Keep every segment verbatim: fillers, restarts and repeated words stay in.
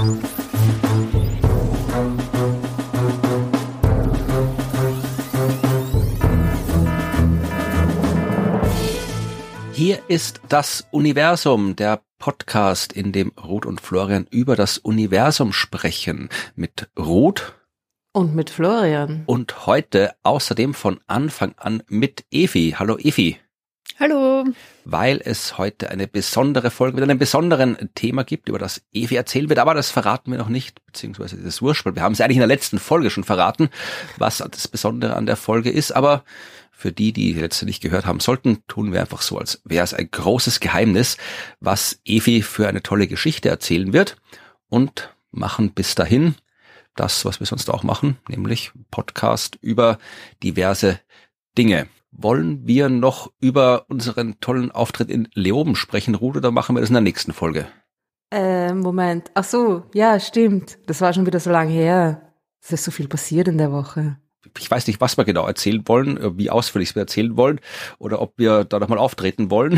Hier ist das Universum, der Podcast, in dem Ruth und Florian über das Universum sprechen. Mit Ruth und mit Florian. Und heute außerdem von Anfang an mit Evi. Hallo Evi. Hallo. Weil es heute eine besondere Folge mit einem besonderen Thema gibt, über das Evi erzählen wird, aber das verraten wir noch nicht, beziehungsweise das ist wurscht, weil wir haben es eigentlich in der letzten Folge schon verraten, was das Besondere an der Folge ist, aber für die, die die letzte nicht gehört haben sollten, tun wir einfach so, als wäre es ein großes Geheimnis, was Evi für eine tolle Geschichte erzählen wird und machen bis dahin das, was wir sonst auch machen, nämlich Podcast über diverse Dinge. Wollen wir noch über unseren tollen Auftritt in Leoben sprechen, Ruth, oder machen wir das in der nächsten Folge? Äh, Moment. Ach so, ja, stimmt. Das war schon wieder so lange her. Es ist so viel passiert in der Woche. Ich weiß nicht, was wir genau erzählen wollen, wie ausführlich wir erzählen wollen oder ob wir da nochmal auftreten wollen.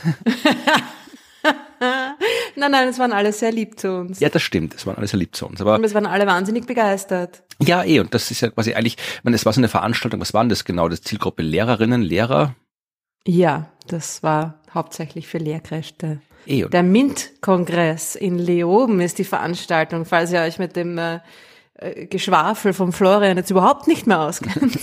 Nein, nein, es waren alle sehr lieb zu uns. Ja, das stimmt, es waren alle sehr lieb zu uns. Aber und es waren alle wahnsinnig begeistert. Ja, eh, und das ist ja quasi eigentlich, ich meine, es war so eine Veranstaltung, was waren das genau? Das Zielgruppe Lehrerinnen, Lehrer? Ja, das war hauptsächlich für Lehrkräfte. Eh, Der MINT-Kongress in Leoben ist die Veranstaltung, falls ihr euch mit dem äh, Geschwafel vom Florian jetzt überhaupt nicht mehr auskennt.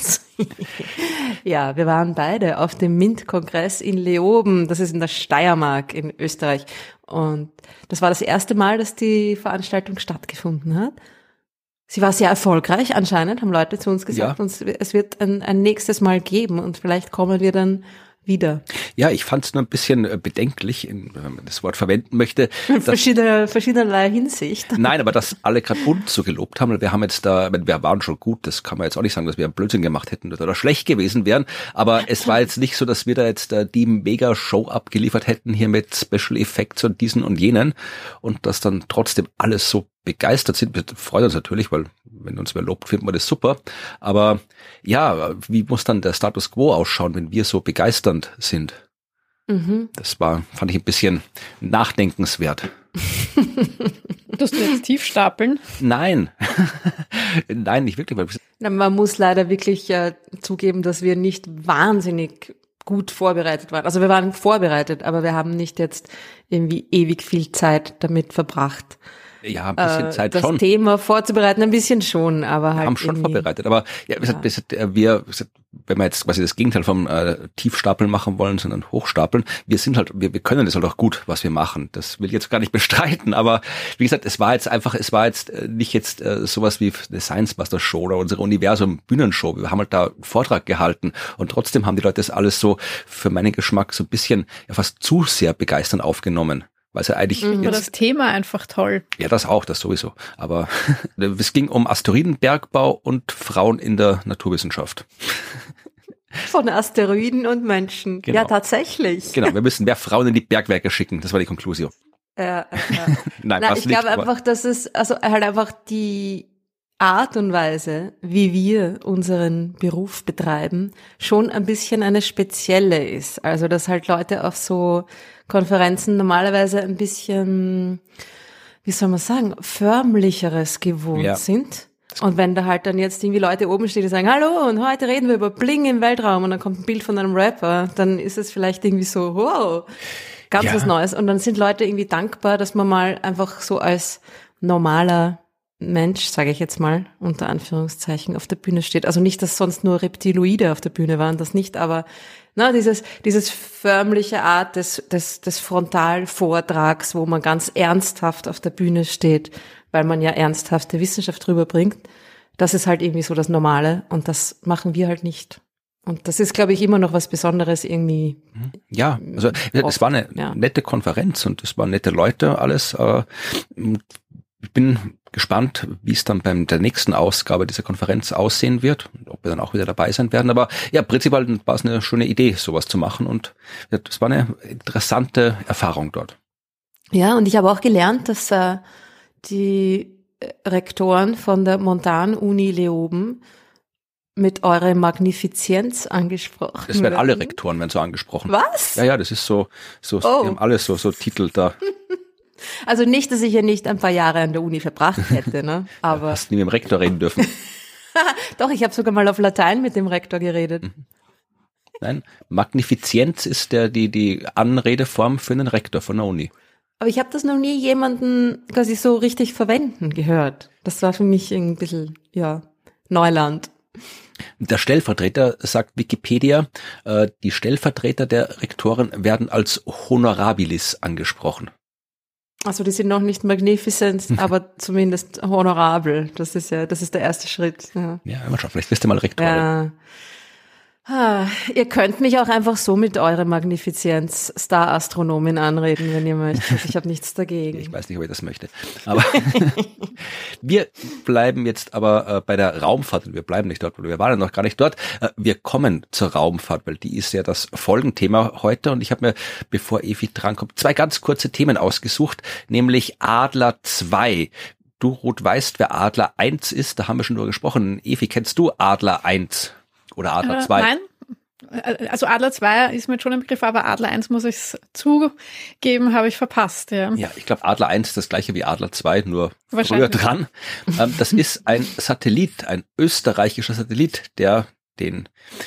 Ja, wir waren beide auf dem MINT-Kongress in Leoben, das ist in der Steiermark in Österreich. Und das war das erste Mal, dass die Veranstaltung stattgefunden hat. Sie war sehr erfolgreich anscheinend, haben Leute zu uns gesagt, ja. Und es wird ein, ein nächstes Mal geben und vielleicht kommen wir dann wieder. Ja, ich fand es nur ein bisschen bedenklich, wenn man das Wort verwenden möchte. Verschiedene, verschiedenerlei Hinsicht. Nein, aber dass alle gerade uns so gelobt haben, wir haben jetzt da, wir waren schon gut, das kann man jetzt auch nicht sagen, dass wir einen Blödsinn gemacht hätten oder schlecht gewesen wären, aber es war jetzt nicht so, dass wir da jetzt die Mega-Show abgeliefert hätten hier mit Special Effects und diesen und jenen und dass dann trotzdem alles so begeistert sind. Wir freuen uns natürlich, weil wenn uns wer lobt, finden wir das super. Aber ja, wie muss dann der Status Quo ausschauen, wenn wir so begeisternd sind? Mhm. Das war, fand ich ein bisschen nachdenkenswert. Tust du jetzt tief stapeln? Nein. Nein, nicht wirklich. Na, man muss leider wirklich äh, zugeben, dass wir nicht wahnsinnig gut vorbereitet waren. Also wir waren vorbereitet, aber wir haben nicht jetzt irgendwie ewig viel Zeit damit verbracht. Ja, ein bisschen äh, Zeit das schon. Das Thema vorzubereiten, ein bisschen schon, aber halt wir haben schon irgendwie. vorbereitet, aber ja, wie gesagt, ja. wir, wenn wir jetzt quasi das Gegenteil vom äh, Tiefstapeln machen wollen, sondern Hochstapeln, wir sind halt, wir, wir können das halt auch gut, was wir machen. Das will ich jetzt gar nicht bestreiten, aber wie gesagt, es war jetzt einfach, es war jetzt äh, nicht jetzt äh, sowas wie eine Science Buster Show oder unsere Universum Bühnenshow. Wir haben halt da einen Vortrag gehalten und trotzdem haben die Leute das alles so für meinen Geschmack so ein bisschen ja fast zu sehr begeisternd aufgenommen. Weil ja eigentlich mhm. jetzt, das Thema einfach toll. Ja, das auch, das sowieso. Aber es ging um Asteroidenbergbau und Frauen in der Naturwissenschaft. Von Asteroiden und Menschen. Genau. Ja, tatsächlich. Genau, wir müssen mehr Frauen in die Bergwerke schicken. Das war die Konklusion. Ja, ja. Nein, Nein, was ich nicht, glaube einfach, dass es, also halt einfach die Art und Weise, wie wir unseren Beruf betreiben, schon ein bisschen eine spezielle ist. Also, dass halt Leute auf so Konferenzen normalerweise ein bisschen, wie soll man sagen, förmlicheres gewohnt ja. sind. Und wenn da halt dann jetzt irgendwie Leute oben stehen, die sagen, hallo, und heute reden wir über Bling im Weltraum und dann kommt ein Bild von einem Rapper, dann ist es vielleicht irgendwie so, wow, ganz ja. was Neues. Und dann sind Leute irgendwie dankbar, dass man mal einfach so als normaler Mensch, sage ich jetzt mal, unter Anführungszeichen, auf der Bühne steht. Also nicht, dass sonst nur Reptiloide auf der Bühne waren, das nicht, aber na, dieses dieses förmliche Art des des des Frontalvortrags, wo man ganz ernsthaft auf der Bühne steht, weil man ja ernsthafte Wissenschaft rüberbringt, das ist halt irgendwie so das Normale und das machen wir halt nicht. Und das ist, glaube ich, immer noch was Besonderes irgendwie. Ja, also es war eine ja. nette Konferenz und es waren nette Leute, alles. Äh, ich bin gespannt, wie es dann beim der nächsten Ausgabe dieser Konferenz aussehen wird und ob wir dann auch wieder dabei sein werden. Aber ja, prinzipiell war es eine schöne Idee, sowas zu machen und es war eine interessante Erfahrung dort. Ja, und ich habe auch gelernt, dass äh, die Rektoren von der Montan-Uni Leoben mit eurer Magnifizienz angesprochen Das werden alle Rektoren werden so angesprochen. Was? Ja, ja, das ist so, so, oh. die haben alle so, so Titel da. Also nicht, dass ich ja nicht ein paar Jahre an der Uni verbracht hätte, ne? Aber Hast nie mit dem Rektor reden dürfen. doch, ich habe sogar mal auf Latein mit dem Rektor geredet. Nein, Magnifizienz ist der die die Anredeform für einen Rektor von der Uni. Aber ich habe das noch nie jemanden quasi so richtig verwenden gehört. Das war für mich ein bisschen, ja, Neuland. Der Stellvertreter, sagt Wikipedia, äh, die Stellvertreter der Rektoren werden als Honorabilis angesprochen. Also die sind noch nicht magnificent, aber zumindest honorabel. Das ist ja, das ist der erste Schritt. Ja, Ja, mal schauen, vielleicht wirst du mal Rektor. ja. Ah, ihr könnt mich auch einfach so mit eurer Magnifizienz Star-Astronomin anreden, wenn ihr möchtet. Ich habe nichts dagegen. Ich weiß nicht, ob ich das möchte. Aber wir bleiben jetzt aber äh, bei der Raumfahrt. Wir bleiben nicht dort, weil wir waren ja noch gar nicht dort. Äh, wir kommen zur Raumfahrt, weil die ist ja das Folgenthema heute. Und ich habe mir, bevor Evi drankommt, zwei ganz kurze Themen ausgesucht, nämlich Adler zwei. Du, Ruth, weißt, wer Adler eins ist. Da haben wir schon drüber gesprochen. Evi, kennst du Adler eins? Oder Adler zwei? Äh, nein, also Adler zwei ist mir schon ein Begriff, aber Adler eins, muss ich zugeben, habe ich verpasst. Ja, ja ich glaube Adler eins ist das gleiche wie Adler zwei, nur früher dran. Ähm, das ist ein Satellit, ein österreichischer Satellit, der den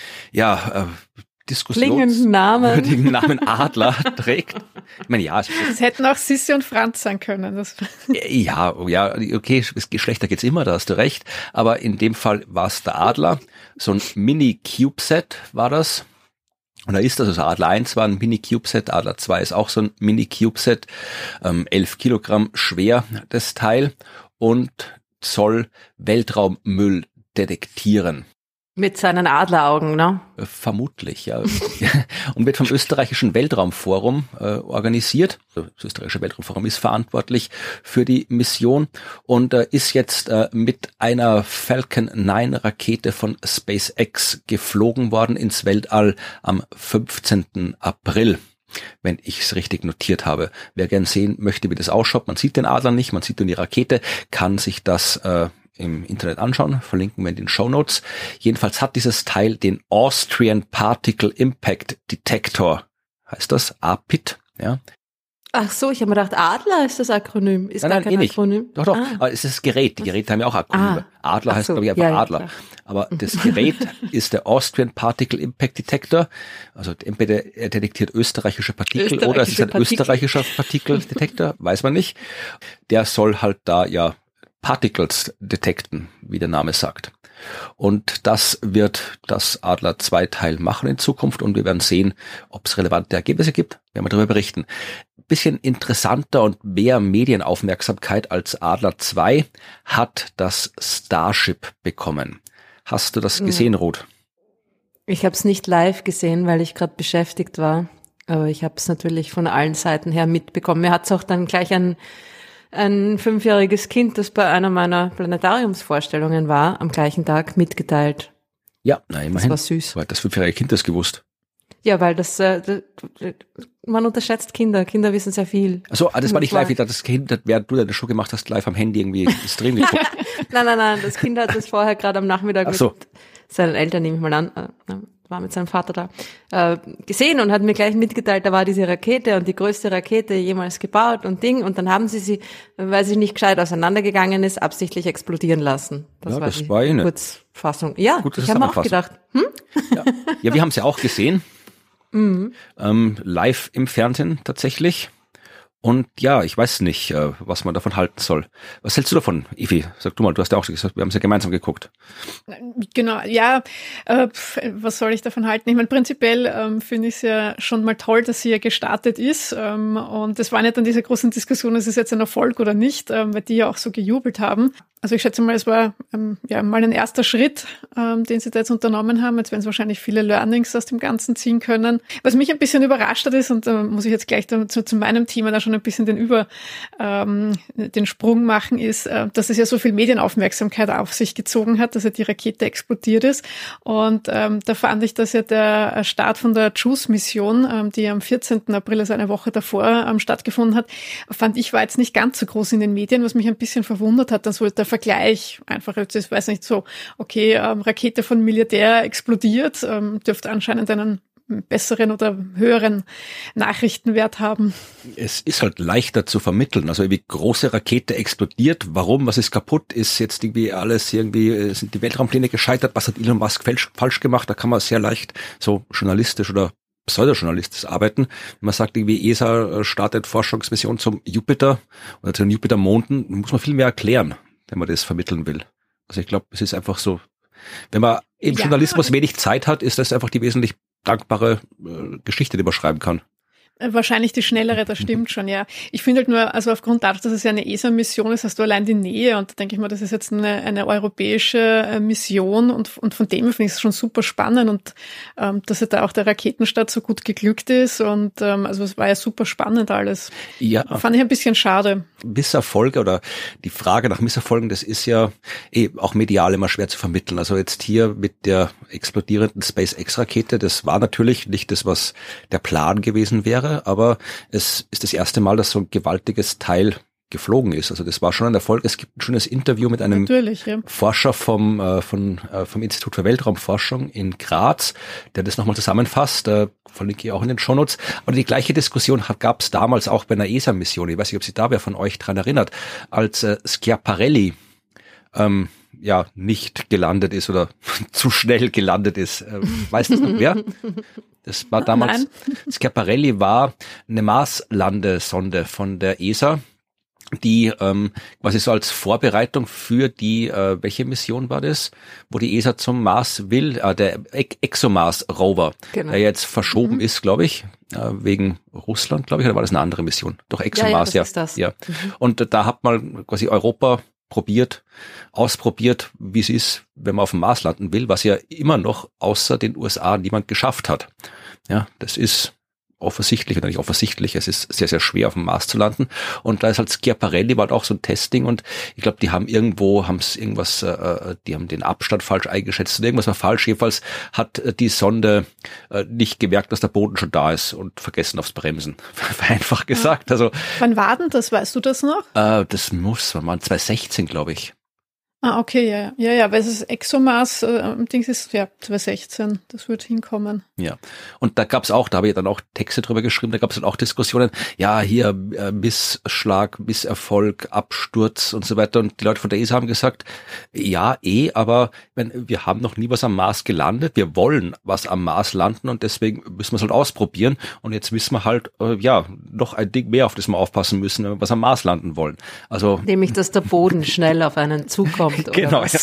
ja äh, diskussionswürdigen Namen. Namen Adler trägt. Ich meine, ja, es das hätten auch Sissi und Franz sein können. Das ja, ja, okay, Geschlechter geht's immer, da hast du recht. Aber in dem Fall war es der Adler. So ein Mini-CubeSat war das. Und da ist das, also Adler eins war ein Mini-CubeSat, Adler zwei ist auch so ein Mini-CubeSat, ähm, elf Kilogramm schwer, das Teil, und soll Weltraummüll detektieren. Mit seinen Adleraugen, ne? Vermutlich, ja. Und wird vom österreichischen Weltraumforum äh, organisiert. Das österreichische Weltraumforum ist verantwortlich für die Mission und äh, ist jetzt äh, mit einer Falcon neun Rakete von SpaceX geflogen worden ins Weltall am fünfzehnten April. Wenn ich es richtig notiert habe. Wer gern sehen möchte, wie das ausschaut, man sieht den Adler nicht, man sieht nur die Rakete, kann sich das äh, im Internet anschauen, verlinken wir in den Shownotes. Jedenfalls hat dieses Teil den Austrian Particle Impact Detector, heißt das, A P I T, ja. Ach so, ich habe mir gedacht, Adler ist das Akronym. Ist nein, gar nein, kein eh nicht. Akronym. Doch, doch, ah. aber es ist das Gerät. Die Geräte haben ja auch Akronyme. Ah. Adler heißt, so. glaube ich, einfach ja, Adler. Ja, aber das Gerät ist der Austrian Particle Impact Detector. Also entweder er detektiert österreichische Partikel österreichische oder es ist ein Partikel. österreichischer Partikeldetektor, weiß man nicht. Der soll halt da ja Particles detekten, wie der Name sagt. Und das wird das Adler zwei Teil machen in Zukunft und wir werden sehen, ob es relevante Ergebnisse gibt. Werden wir darüber berichten. Bisschen interessanter und mehr Medienaufmerksamkeit als Adler zwei hat das Starship bekommen. Hast du das gesehen, Ruth? Ich habe es nicht live gesehen, weil ich gerade beschäftigt war. Aber ich habe es natürlich von allen Seiten her mitbekommen. Mir hat es auch dann gleich ein ein fünfjähriges Kind, das bei einer meiner Planetariumsvorstellungen war, am gleichen Tag mitgeteilt. Ja, na immerhin. Das war süß. Weil das fünfjährige Kind das gewusst. Ja, weil das, äh, man unterschätzt Kinder. Kinder wissen sehr viel. Also, das war nicht live, ich dachte, das Kind, während du das schon gemacht hast, live am Handy irgendwie Stream geguckt. Nein, nein, nein, das Kind hat das vorher gerade am Nachmittag Ach so. mit seinen Eltern, nehme ich mal an, äh, war mit seinem Vater da, äh, gesehen und hat mir gleich mitgeteilt, da war diese Rakete und die größte Rakete jemals gebaut und Ding und dann haben sie sie, weil sie nicht gescheit auseinandergegangen ist, absichtlich explodieren lassen. Das ja, war das die war eine Kurzfassung. Ja, gute ich habe mir auch gedacht, hm? Ja, ja wir haben es ja auch gesehen, mhm. ähm, live im Fernsehen tatsächlich. Und ja, ich weiß nicht, äh, was man davon halten soll. Was hältst du davon, Evi? Sag du mal, du hast ja auch gesagt, wir haben es ja gemeinsam geguckt. Genau, ja, äh, was soll ich davon halten? Ich meine, prinzipiell ähm, finde ich es ja schon mal toll, dass sie ja gestartet ist. Ähm, und es waren ja dann diese großen Diskussionen, ist es jetzt ein Erfolg oder nicht, ähm, weil die ja auch so gejubelt haben. Also ich schätze mal, es war ähm, ja mal ein erster Schritt, ähm, den sie da jetzt unternommen haben. Jetzt werden sie wahrscheinlich viele Learnings aus dem Ganzen ziehen können. Was mich ein bisschen überrascht hat ist, und da äh, muss ich jetzt gleich zu, zu meinem Thema da schon ein bisschen den Über, ähm, den Sprung machen, ist, äh, dass es ja so viel Medienaufmerksamkeit auf sich gezogen hat, dass ja die Rakete explodiert ist. Und ähm, da fand ich, dass ja der Start von der JUICE-Mission, ähm, die am vierzehnten April, also eine Woche davor, ähm, stattgefunden hat, fand ich, war jetzt nicht ganz so groß in den Medien, was mich ein bisschen verwundert hat, dass wohl der Vergleich einfach, jetzt ist, weiß nicht so, okay, ähm, Rakete von Milliardär explodiert, ähm, dürfte anscheinend einen besseren oder höheren Nachrichtenwert haben. Es ist halt leichter zu vermitteln. Also wie große Rakete explodiert, warum, was ist kaputt, ist jetzt irgendwie alles irgendwie, sind die Weltraumpläne gescheitert, was hat Elon Musk falsch, falsch gemacht, da kann man sehr leicht so journalistisch oder pseudojournalistisch arbeiten. Wenn man sagt, irgendwie E S A startet Forschungsmission zum Jupiter oder zu den Jupitermonden, muss man viel mehr erklären, wenn man das vermitteln will. Also ich glaube, es ist einfach so, wenn man im ja. Journalismus wenig Zeit hat, ist das einfach die wesentlich dankbare äh, Geschichte, die man schreiben kann. Wahrscheinlich die schnellere, das stimmt schon, ja. Ich finde halt nur, also aufgrund dadurch, dass es ja eine E S A-Mission ist, hast du allein die Nähe und da denke ich mal, das ist jetzt eine, eine europäische Mission und, und von dem her finde ich es schon super spannend und ähm, dass ja da auch der Raketenstart so gut geglückt ist und ähm, also es war ja super spannend alles. Ja. Fand ich ein bisschen schade. Misserfolge oder die Frage nach Misserfolgen, das ist ja eh auch medial immer schwer zu vermitteln. Also jetzt hier mit der explodierenden SpaceX-Rakete, das war natürlich nicht das, was der Plan gewesen wäre, aber es ist das erste Mal, dass so ein gewaltiges Teil geflogen ist. Also das war schon ein Erfolg. Es gibt ein schönes Interview mit einem ja. Forscher vom äh, von, äh, vom Institut für Weltraumforschung in Graz, der das nochmal zusammenfasst. Äh, verlinke ich auch in den Shownotes. Aber die gleiche Diskussion gab es damals auch bei einer E S A-Mission. Ich weiß nicht, ob sich da wer von euch dran erinnert. Als äh, Schiaparelli ähm, ja nicht gelandet ist oder zu schnell gelandet ist. Äh, weißt du noch wer? Das war damals, Schiaparelli war eine Marslandesonde von der E S A, die ähm, quasi so als Vorbereitung für die, äh, welche Mission war das, wo die E S A zum Mars will, äh, der ExoMars-Rover, genau. Der jetzt verschoben mhm. ist, glaube ich, äh, wegen Russland, glaube ich, oder war das eine andere Mission? Doch ExoMars, ja. Ja, das ja. Ist das. ja. Mhm. Und da hat man quasi Europa probiert, ausprobiert, wie es ist, wenn man auf dem Mars landen will, was ja immer noch außer den U S A niemand geschafft hat. Ja, das ist offensichtlich oder nicht offensichtlich, es ist sehr, sehr schwer auf dem Mars zu landen und da ist halt Schiaparelli, war halt auch so ein Testing und ich glaube, die haben irgendwo, haben es irgendwas, äh, die haben den Abstand falsch eingeschätzt und irgendwas war falsch, jedenfalls hat äh, die Sonde äh, nicht gemerkt, dass der Boden schon da ist und vergessen aufs Bremsen, einfach gesagt. Also wann war denn das, weißt du das noch? Äh, das muss, wann waren zwanzig sechzehn, glaube ich. Ah, okay, ja, ja, ja, weil es ist ExoMars, äh, Dings ist, ja, zwanzig sechzehn, das wird hinkommen. Ja, und da gab's auch, da habe ich dann auch Texte drüber geschrieben, da gab's dann auch Diskussionen, ja, hier äh, Missschlag, Misserfolg, Absturz und so weiter und die Leute von der E S A haben gesagt, ja, eh, aber wenn, wir haben noch nie was am Mars gelandet, wir wollen was am Mars landen und deswegen müssen wir es halt ausprobieren und jetzt wissen wir halt, äh, ja, noch ein Ding mehr, auf das wir aufpassen müssen, wenn wir was am Mars landen wollen. Also nämlich, dass der Boden schnell auf einen zukommt. Genau. Ja,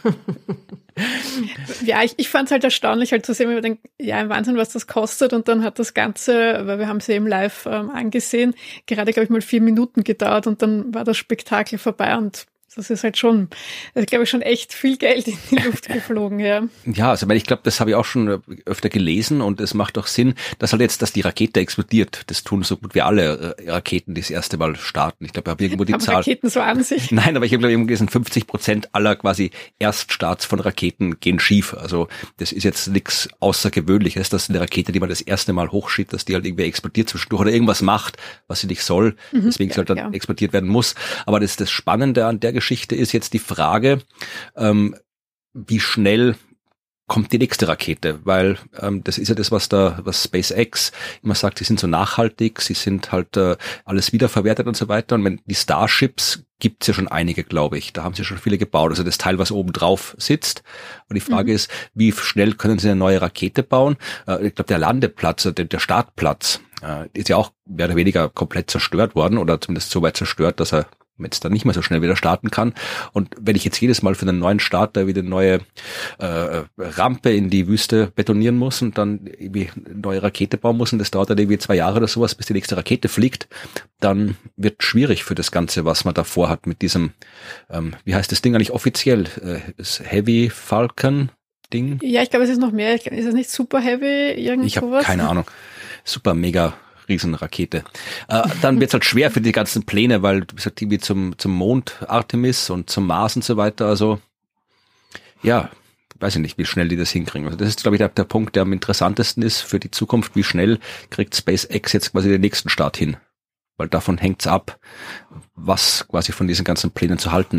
ja ich, ich fand es halt erstaunlich, halt zu sehen, wenn man denkt, ja, im Wahnsinn, was das kostet und dann hat das Ganze, weil wir haben es eben live ähm, angesehen, gerade, glaube ich, mal vier Minuten gedauert und dann war das Spektakel vorbei und das ist halt schon, also glaube ich, schon echt viel Geld in die Luft geflogen, ja. Ja, also ich glaube, das habe ich auch schon öfter gelesen und es macht auch Sinn, dass halt jetzt, dass die Rakete explodiert. Das tun so gut wie alle Raketen, die das erste Mal starten. Ich glaube, ich habe irgendwo die haben Zahl. Raketen so an sich? Nein, aber ich habe glaube irgendwo gelesen, fünfzig Prozent aller quasi Erststarts von Raketen gehen schief. Also das ist jetzt nichts Außergewöhnliches, dass eine Rakete, die man das erste Mal hochschiebt, dass die halt irgendwie explodiert zwischendurch oder irgendwas macht, was sie nicht soll, mhm, deswegen ja, sie halt dann ja. explodiert werden muss. Aber das, das Spannende an der Geschichte Geschichte ist jetzt die Frage, ähm, wie schnell kommt die nächste Rakete, weil ähm, das ist ja das, was da, was SpaceX immer sagt, sie sind so nachhaltig, sie sind halt äh, alles wiederverwertet und so weiter. Und wenn die Starships gibt's ja schon einige, glaube ich, da haben sie schon viele gebaut, also das Teil, was oben drauf sitzt. Und die Frage mhm. ist, wie schnell können sie eine neue Rakete bauen? Äh, ich glaube, der Landeplatz, der, der Startplatz, äh, ist ja auch mehr oder weniger komplett zerstört worden oder zumindest so weit zerstört, dass er jetzt dann nicht mehr so schnell wieder starten kann. Und wenn ich jetzt jedes Mal für einen neuen Starter wieder eine neue äh, Rampe in die Wüste betonieren muss und dann irgendwie eine neue Rakete bauen muss und das dauert dann irgendwie zwei Jahre oder sowas, bis die nächste Rakete fliegt, dann wird schwierig für das Ganze, was man davor hat mit diesem, ähm, wie heißt das Ding eigentlich offiziell? Äh, das Heavy Falcon Ding? Ja, ich glaube, es ist noch mehr. Ist es nicht Super Heavy? Irgend ich habe sowas? keine Ahnung. Super mega Riesenrakete. Äh, dann wird es halt schwer für die ganzen Pläne, weil du bist halt irgendwie zum, zum Mond Artemis und zum Mars und so weiter. Also ja, weiß ich nicht, wie schnell die das hinkriegen. Also das ist, glaube ich, der, der Punkt, der am interessantesten ist für die Zukunft. Wie schnell kriegt SpaceX jetzt quasi den nächsten Start hin? Weil davon hängt's ab, was quasi von diesen ganzen Plänen zu halten ist.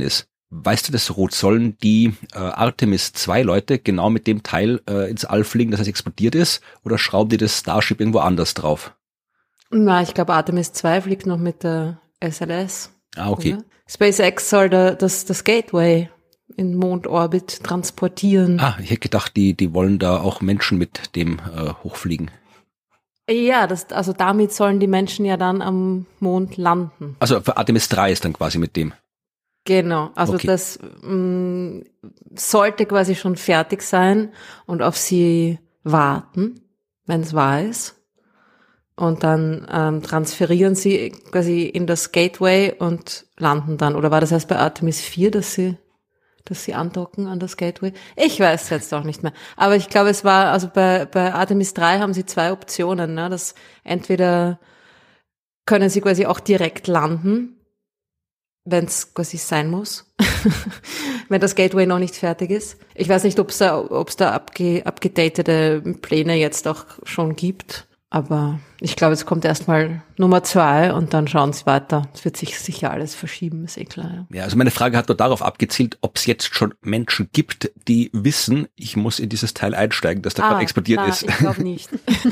Weißt du das, Ruth, sollen die äh, Artemis zwei Leute genau mit dem Teil äh, ins All fliegen, dass es explodiert ist, oder schrauben die das Starship irgendwo anders drauf? Na, ich glaube, Artemis zwei fliegt noch mit der S L S. Ah, okay. Oder? SpaceX soll da, das, das Gateway in Mondorbit transportieren. Ah, ich hätte gedacht, die, die wollen da auch Menschen mit dem äh, hochfliegen. Ja, das, also damit sollen die Menschen ja dann am Mond landen. Also für Artemis drei ist dann quasi mit dem. Genau, also Okay. das mh, sollte quasi schon fertig sein und auf sie warten, wenn es wahr ist. Und dann ähm, transferieren sie quasi in das Gateway und landen dann. Oder war das erst bei Artemis vier, dass sie, dass sie andocken an das Gateway? Ich weiß jetzt auch nicht mehr. Aber ich glaube, es war, also bei, bei Artemis drei haben sie zwei Optionen, ne? Das entweder können sie quasi auch direkt landen, wenn es quasi sein muss, wenn das Gateway noch nicht fertig ist. Ich weiß nicht, ob es da, ob es da abge, abgedatete Pläne jetzt auch schon gibt, aber ich glaube, es kommt erstmal Nummer zwei und dann schauen sie weiter. Es wird sich sicher alles verschieben, ist eh klar. Ja, Ja, also meine Frage hat nur darauf abgezielt, ob es jetzt schon Menschen gibt, die wissen, ich muss in dieses Teil einsteigen, das da gerade explodiert na, ist. ich glaube nicht.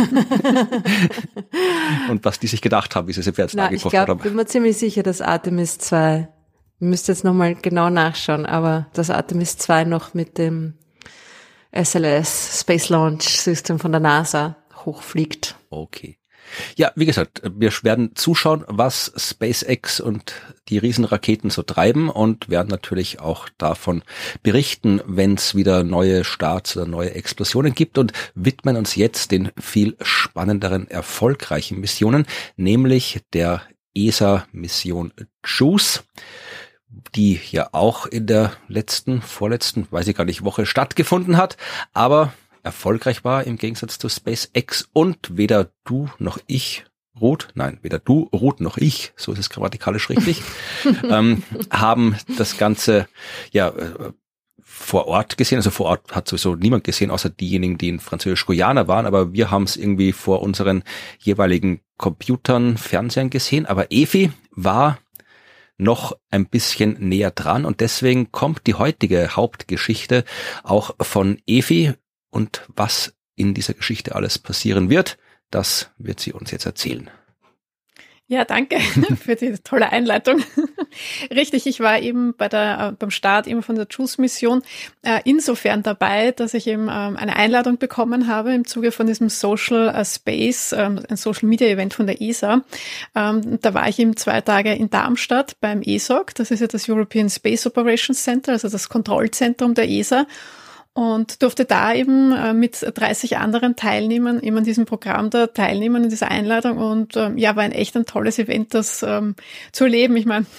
Und was die sich gedacht haben, wie sie es jetzt Na, ich angekocht glaube, haben. bin mir ziemlich sicher, dass Artemis zwei, ich müsste jetzt nochmal genau nachschauen, aber dass Artemis zwei noch mit dem S L S, Space Launch System von der NASA, hochfliegt. Okay. Ja, wie gesagt, wir werden zuschauen, was SpaceX und die Riesenraketen so treiben und werden natürlich auch davon berichten, wenn es wieder neue Starts oder neue Explosionen gibt, und widmen uns jetzt den viel spannenderen, erfolgreichen Missionen, nämlich der E S A-Mission JUICE, die ja auch in der letzten, vorletzten, weiß ich gar nicht, Woche stattgefunden hat, aber erfolgreich war im Gegensatz zu SpaceX, und weder du noch ich, Ruth, nein, weder du, Ruth noch ich, so ist es grammatikalisch richtig, ähm, haben das Ganze ja äh, vor Ort gesehen. Also vor Ort hat sowieso niemand gesehen, außer diejenigen, die in Französisch-Guyana waren, aber wir haben es irgendwie vor unseren jeweiligen Computern, Fernsehern gesehen. Aber Evi war noch ein bisschen näher dran, und deswegen kommt die heutige Hauptgeschichte auch von Evi. Und was in dieser Geschichte alles passieren wird, das wird sie uns jetzt erzählen. Ja, danke für die tolle Einleitung. Richtig, ich war eben bei der, beim Start eben von der JUICE-Mission äh, insofern dabei, dass ich eben ähm, eine Einladung bekommen habe im Zuge von diesem Social äh, Space, ähm, ein Social-Media-Event von der E S A. Ähm, da war ich eben zwei Tage in Darmstadt beim E S O C, das ist ja das European Space Operations Center, also das Kontrollzentrum der E S A. Und durfte da eben äh, mit dreißig anderen Teilnehmern eben an diesem Programm da teilnehmen, in dieser Einladung. Und ähm, ja, war ein echt ein tolles Event, das ähm, zu erleben. Ich meine,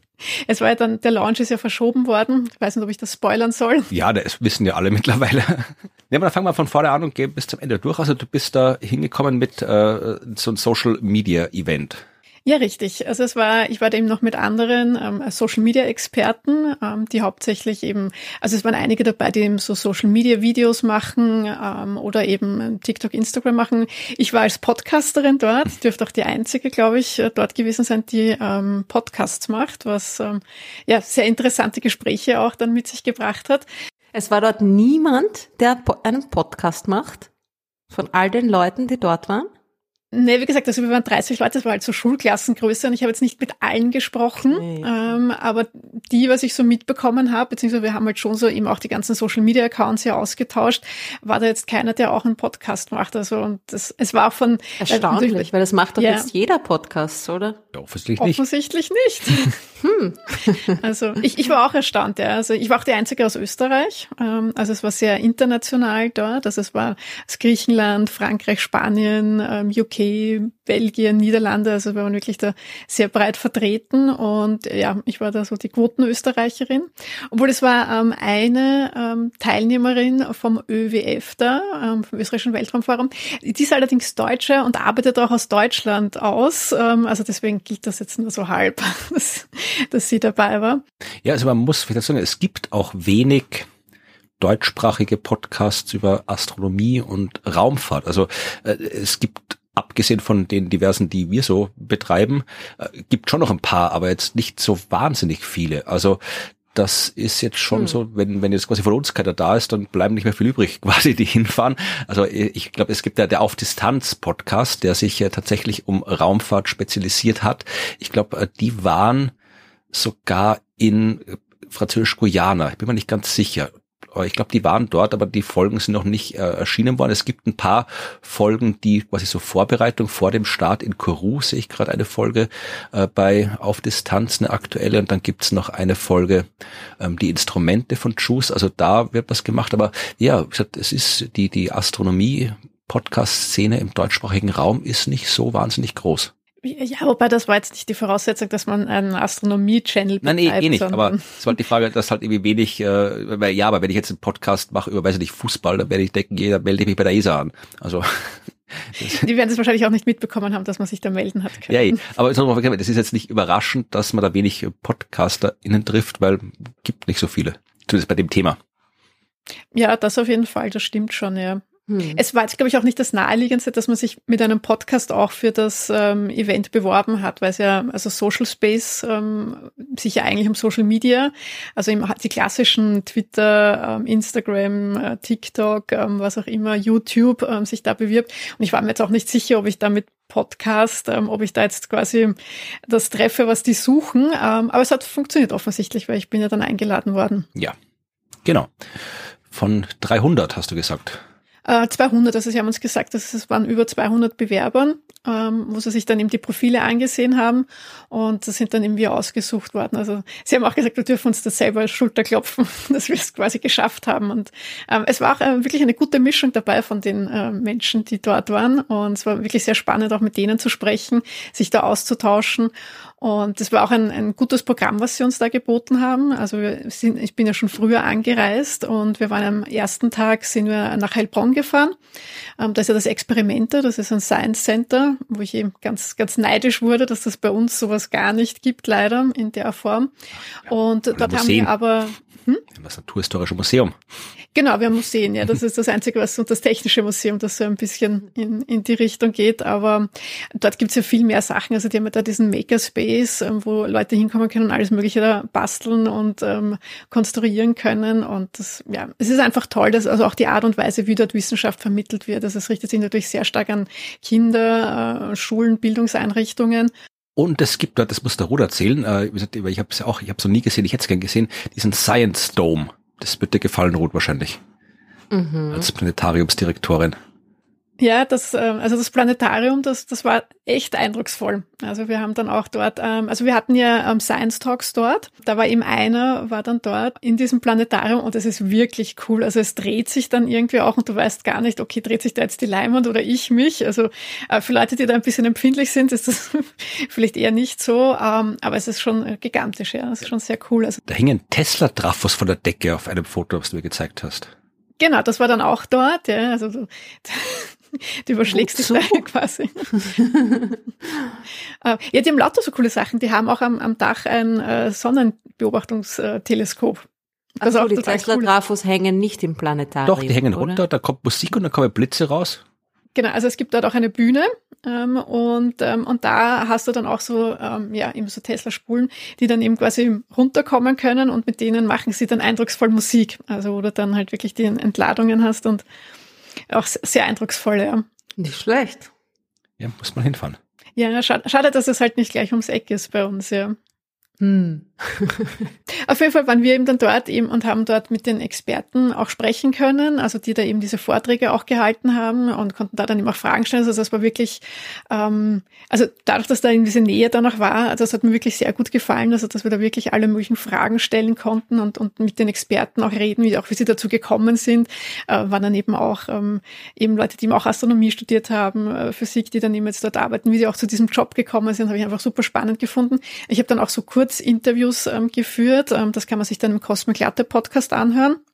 es war ja dann, der Launch ist ja verschoben worden. Ich weiß nicht, ob ich das spoilern soll. Ja, das wissen ja alle mittlerweile. Ja, aber dann fangen wir von vorne an und gehen bis zum Ende durch. Also du bist da hingekommen mit äh, so einem Social-Media-Event. Ja, richtig. Also es war, ich war da eben noch mit anderen ähm, Social-Media-Experten, ähm, die hauptsächlich eben, also es waren einige dabei, die eben so Social-Media-Videos machen ähm, oder eben TikTok, Instagram machen. Ich war als Podcasterin dort, dürfte auch die einzige, glaube ich, dort gewesen sein, die ähm, Podcasts macht, was ähm, ja sehr interessante Gespräche auch dann mit sich gebracht hat. Es war dort niemand, der einen Podcast macht, von all den Leuten, die dort waren? Nee, wie gesagt, also wir waren dreißig Leute, das war halt so Schulklassengröße, und ich habe jetzt nicht mit allen gesprochen, Okay. ähm, aber die, was ich so mitbekommen habe, beziehungsweise wir haben halt schon so eben auch die ganzen Social-Media-Accounts hier ausgetauscht, war da jetzt keiner, der auch einen Podcast macht. Also und das, es war auch von... Erstaunlich, äh, weil das macht doch ja. jetzt jeder Podcast, oder? Ja, offensichtlich nicht. Offensichtlich nicht. hm. Also ich, ich war auch erstaunt, ja. Also ich war auch die Einzige aus Österreich. Ähm, also es war sehr international dort. Also es war aus Griechenland, Frankreich, Spanien, ähm, U K, Belgien, Niederlande. Also wir waren wirklich da sehr breit vertreten. Und ja, ich war da so die Quotenösterreicherin. Obwohl es war ähm, eine ähm, Teilnehmerin vom Ö W F da, ähm, vom Österreichischen Weltraumforum. Die ist allerdings Deutsche und arbeitet auch aus Deutschland aus. Ähm, also deswegen gilt das jetzt nur so halb, dass, dass sie dabei war. Ja, also man muss vielleicht sagen, es gibt auch wenig deutschsprachige Podcasts über Astronomie und Raumfahrt. Also äh, es gibt, abgesehen von den diversen, die wir so betreiben, äh, gibt schon noch ein paar, aber jetzt nicht so wahnsinnig viele. Also das ist jetzt schon hm. so, wenn wenn jetzt quasi von uns keiner da ist, dann bleiben nicht mehr viel übrig, quasi die hinfahren. Also ich glaube, es gibt ja der Auf Distanz Podcast, der sich ja tatsächlich um Raumfahrt spezialisiert hat. Ich glaube, die waren sogar in Französisch-Guyana. Ich bin mir nicht ganz sicher. Aber ich glaube, die waren dort, aber die Folgen sind noch nicht äh, erschienen worden. Es gibt ein paar Folgen, die quasi so Vorbereitung vor dem Start in Kourou, sehe ich gerade eine Folge äh, bei Auf Distanz, eine aktuelle. Und dann gibt's noch eine Folge, ähm, die Instrumente von Juice. Also da wird was gemacht. Aber ja, wie gesagt, es ist die, die Astronomie-Podcast-Szene im deutschsprachigen Raum ist nicht so wahnsinnig groß. Ja, wobei das war jetzt nicht die Voraussetzung, dass man einen Astronomie-Channel betreibt. Nein, eh, eh nicht, aber es war halt die Frage, dass halt irgendwie wenig, äh, weil, ja, aber wenn ich jetzt einen Podcast mache über, weiß ich nicht, Fußball, dann werde ich denken, jeder melde ich mich bei der E S A an. Also die werden es wahrscheinlich auch nicht mitbekommen haben, dass man sich da melden hat können. Ja, eh. Aber das ist jetzt nicht überraschend, dass man da wenig PodcasterInnen trifft, weil gibt nicht so viele, zumindest bei dem Thema. Ja, das auf jeden Fall, das stimmt schon, ja. Hm. Es war jetzt, glaube ich, auch nicht das Naheliegendste, dass man sich mit einem Podcast auch für das ähm, Event beworben hat, weil es ja, also Social Space, ähm, sich ja eigentlich um Social Media, also im, die klassischen Twitter, ähm, Instagram, äh, TikTok, ähm, was auch immer, YouTube, ähm, sich da bewirbt. Und ich war mir jetzt auch nicht sicher, ob ich da mit Podcast, ähm, ob ich da jetzt quasi das treffe, was die suchen. Ähm, aber es hat funktioniert offensichtlich, weil ich bin ja dann eingeladen worden. Ja, genau. Von dreihundert hast du gesagt. zweihundert, also sie haben uns gesagt, dass es waren über zweihundert Bewerbern, ähm, wo sie sich dann eben die Profile angesehen haben und das sind dann eben wir ausgesucht worden. Also sie haben auch gesagt, wir dürfen uns das selber Schulter klopfen, dass wir es quasi geschafft haben und ähm, es war auch äh, wirklich eine gute Mischung dabei von den äh, Menschen, die dort waren und es war wirklich sehr spannend, auch mit denen zu sprechen, sich da auszutauschen. Und das war auch ein, ein gutes Programm, was sie uns da geboten haben. Also wir sind, ich bin ja schon früher angereist und wir waren am ersten Tag, sind wir nach Heilbronn gefahren. Ähm, da ist ja das Experimenter, das ist ein Science Center, wo ich eben ganz, ganz neidisch wurde, dass das bei uns sowas gar nicht gibt, leider in der Form. Und Oder dort Museen. haben wir aber... Hm? Das Naturhistorische Museum. Genau, wir haben Museen, ja. Das ist das Einzige, was so das Technische Museum, das so ein bisschen in, in die Richtung geht. Aber dort gibt's ja viel mehr Sachen. Also die haben ja da diesen Makerspace, wo Leute hinkommen können und alles Mögliche da basteln und ähm, konstruieren können. Und das, ja, es ist einfach toll, dass also auch die Art und Weise, wie dort Wissenschaft vermittelt wird. Also es richtet sich natürlich sehr stark an Kinder, äh, Schulen, Bildungseinrichtungen. Und es gibt dort, das muss der Ruth erzählen, äh, ich habe es ja auch, ich habe es noch nie gesehen, ich hätte es gern gesehen, diesen Science Dome. Das wird dir gefallen, Ruth, wahrscheinlich. Mhm. Als Planetariumsdirektorin. Ja, das, also das Planetarium, das, das war echt eindrucksvoll. Also wir haben dann auch dort, also wir hatten ja Science Talks dort. Da war eben einer, war dann dort in diesem Planetarium und es ist wirklich cool. Also es dreht sich dann irgendwie auch und du weißt gar nicht, okay, dreht sich da jetzt die Leinwand oder ich mich? Also für Leute, die da ein bisschen empfindlich sind, ist das vielleicht eher nicht so. Aber es ist schon gigantisch, ja. Es ist schon sehr cool. Also da hingen Tesla-Trafos von der Decke auf einem Foto, was du mir gezeigt hast. Genau, das war dann auch dort, ja. Also du, du überschlägst dich da quasi. Ja, die haben lauter so coole Sachen. Die haben auch am, am Dach ein äh, Sonnenbeobachtungsteleskop. Also auch die Tesla-Trafos cool. hängen nicht im Planetarium. Doch, die hängen oder? runter, da kommt Musik und dann kommen Blitze raus. Genau, also es gibt dort auch eine Bühne ähm, und ähm, und da hast du dann auch so ähm, ja eben so Tesla-Spulen, die dann eben quasi runterkommen können und mit denen machen sie dann eindrucksvoll Musik. Also wo du dann halt wirklich die Entladungen hast und auch sehr eindrucksvoll, ja. Nicht schlecht. Ja, muss man hinfahren. Ja, schade, schade, dass es halt nicht gleich ums Eck ist bei uns, ja. Hm. Auf jeden Fall waren wir eben dann dort eben und haben dort mit den Experten auch sprechen können, also die da eben diese Vorträge auch gehalten haben und konnten da dann eben auch Fragen stellen. Also das war wirklich, ähm, also dadurch, dass da eben diese Nähe da noch war, also das hat mir wirklich sehr gut gefallen, also dass wir da wirklich alle möglichen Fragen stellen konnten und, und mit den Experten auch reden, wie auch wie sie dazu gekommen sind, äh, waren dann eben auch ähm, eben Leute, die eben auch Astronomie studiert haben, äh, Physik, die dann eben jetzt dort arbeiten, wie sie auch zu diesem Job gekommen sind, habe ich einfach super spannend gefunden. Ich habe dann auch so kurz Interviews ähm, geführt. Ähm, das kann man sich dann im Cosmic Latte Podcast anhören.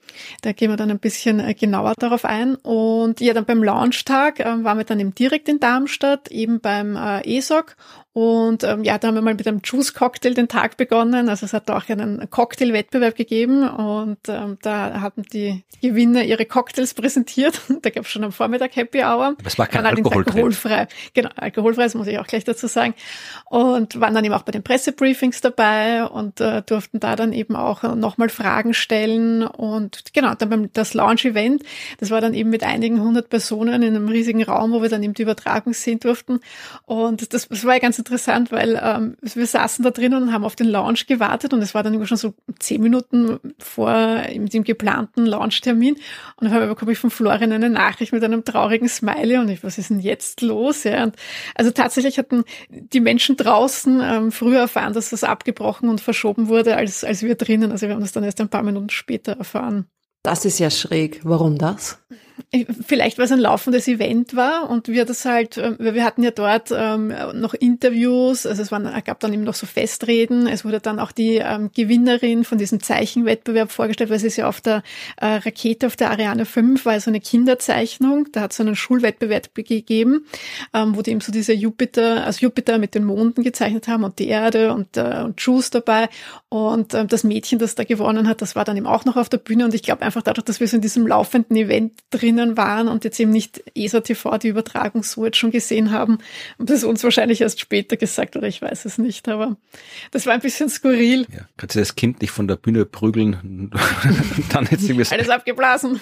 Da gehen wir dann ein bisschen äh, genauer darauf ein. Und ja, dann beim Launchtag äh, waren wir dann eben direkt in Darmstadt, eben beim äh, E S O C. Und ähm, ja, da haben wir mal mit einem Juice-Cocktail den Tag begonnen. Also es hat auch einen Cocktail-Wettbewerb gegeben und ähm, da haben die Gewinner ihre Cocktails präsentiert. Da gab es schon am Vormittag Happy Hour. Aber es war kein Dann Alkohol drin. Alkoholfrei. Genau, alkoholfrei, das muss ich auch gleich dazu sagen. Und waren dann eben auch bei den Pressebriefings dabei und äh, durften da dann eben auch nochmal Fragen stellen. Und genau, dann beim das Launch-Event, das war dann eben mit einigen hundert Personen in einem riesigen Raum, wo wir dann eben die Übertragung sehen durften. Und das, das war ja ganz interessant, weil ähm, wir saßen da drinnen und haben auf den Launch gewartet und es war dann immer schon so zehn Minuten vor dem geplanten Launchtermin und auf einmal bekomme ich von Florian eine Nachricht mit einem traurigen Smiley und ich, was ist denn jetzt los? Ja, und also tatsächlich hatten die Menschen draußen ähm, früher erfahren, dass das abgebrochen und verschoben wurde, als, als wir drinnen. Also wir haben das dann erst ein paar Minuten später erfahren. Das ist ja schräg. Warum das? Vielleicht, weil es ein laufendes Event war und wir das halt, wir hatten ja dort ähm, noch Interviews, also es waren, gab dann eben noch so Festreden, es wurde dann auch die ähm, Gewinnerin von diesem Zeichenwettbewerb vorgestellt, weil es ist ja auf der äh, Rakete auf der Ariane fünf, war so eine Kinderzeichnung, da hat es so einen Schulwettbewerb gegeben, ähm, wo die eben so diese Jupiter, also Jupiter mit den Monden gezeichnet haben und die Erde und, äh, und Juice dabei und ähm, das Mädchen, das da gewonnen hat, das war dann eben auch noch auf der Bühne und ich glaube einfach dadurch, dass wir so in diesem laufenden Event drin waren und jetzt eben nicht E S A T V die Übertragung so jetzt schon gesehen haben, haben das uns wahrscheinlich erst später gesagt oder ich weiß es nicht, aber das war ein bisschen skurril. Ja, kannst du das Kind nicht von der Bühne prügeln? Dann jetzt irgendwie alles abgeblasen.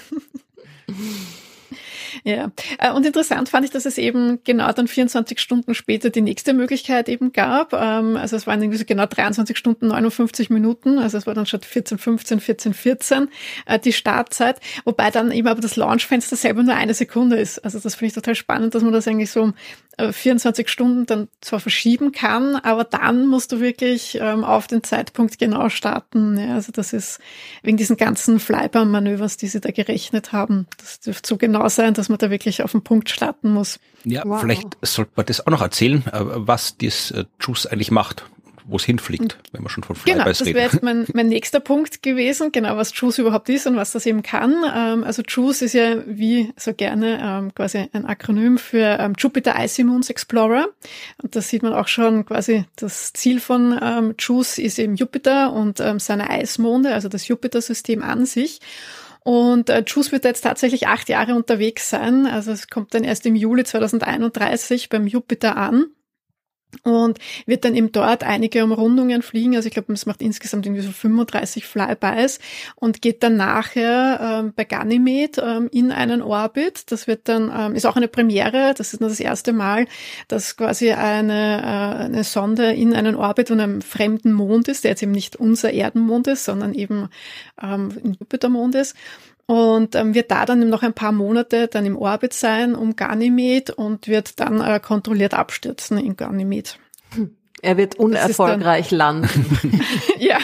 Ja, und interessant fand ich, dass es eben genau dann vierundzwanzig Stunden später die nächste Möglichkeit eben gab. Also es waren irgendwie so genau dreiundzwanzig Stunden, neunundfünfzig Minuten. Also es war dann statt vierzehn fünfzehn, vierzehn vierzehn die Startzeit. Wobei dann eben aber das Launchfenster selber nur eine Sekunde ist. Also das finde ich total spannend, dass man das eigentlich so um vierundzwanzig Stunden dann zwar verschieben kann, aber dann musst du wirklich ähm, auf den Zeitpunkt genau starten. Ja, also das ist wegen diesen ganzen Flyby-Manövers, die sie da gerechnet haben. Das dürfte so genau sein, dass man da wirklich auf den Punkt starten muss. Ja, wow. Vielleicht sollte man das auch noch erzählen, was das äh, Juice eigentlich macht, wo es hinfliegt, wenn man schon von Flybys Genau, das reden. wäre jetzt mein, mein nächster Punkt gewesen, genau, was Juice überhaupt ist und was das eben kann. Ähm, also Juice ist ja wie so gerne ähm, quasi ein Akronym für ähm, Jupiter Icy Moons Explorer. Und das sieht man auch schon quasi, das Ziel von ähm, Juice ist eben Jupiter und ähm, seine Eismonde, also das Jupiter-System an sich. Und äh, Juice wird jetzt tatsächlich acht Jahre unterwegs sein. Also es kommt dann erst im Juli zweitausendeinunddreißig beim Jupiter an. Und wird dann eben dort einige Umrundungen fliegen. Also ich glaube, es macht insgesamt irgendwie so fünfunddreißig Flybys und geht dann nachher ähm, bei Ganymed ähm, in einen Orbit. Das wird dann, ähm, ist auch eine Premiere. Das ist nur das erste Mal, dass quasi eine, äh, eine Sonde in einen Orbit von einem fremden Mond ist, der jetzt eben nicht unser Erdenmond ist, sondern eben ähm, ein Jupitermond ist. Und ähm, wird da dann noch ein paar Monate dann im Orbit sein um Ganymed und wird dann äh, kontrolliert abstürzen in Ganymed. Er wird unerfolgreich landen. Ja.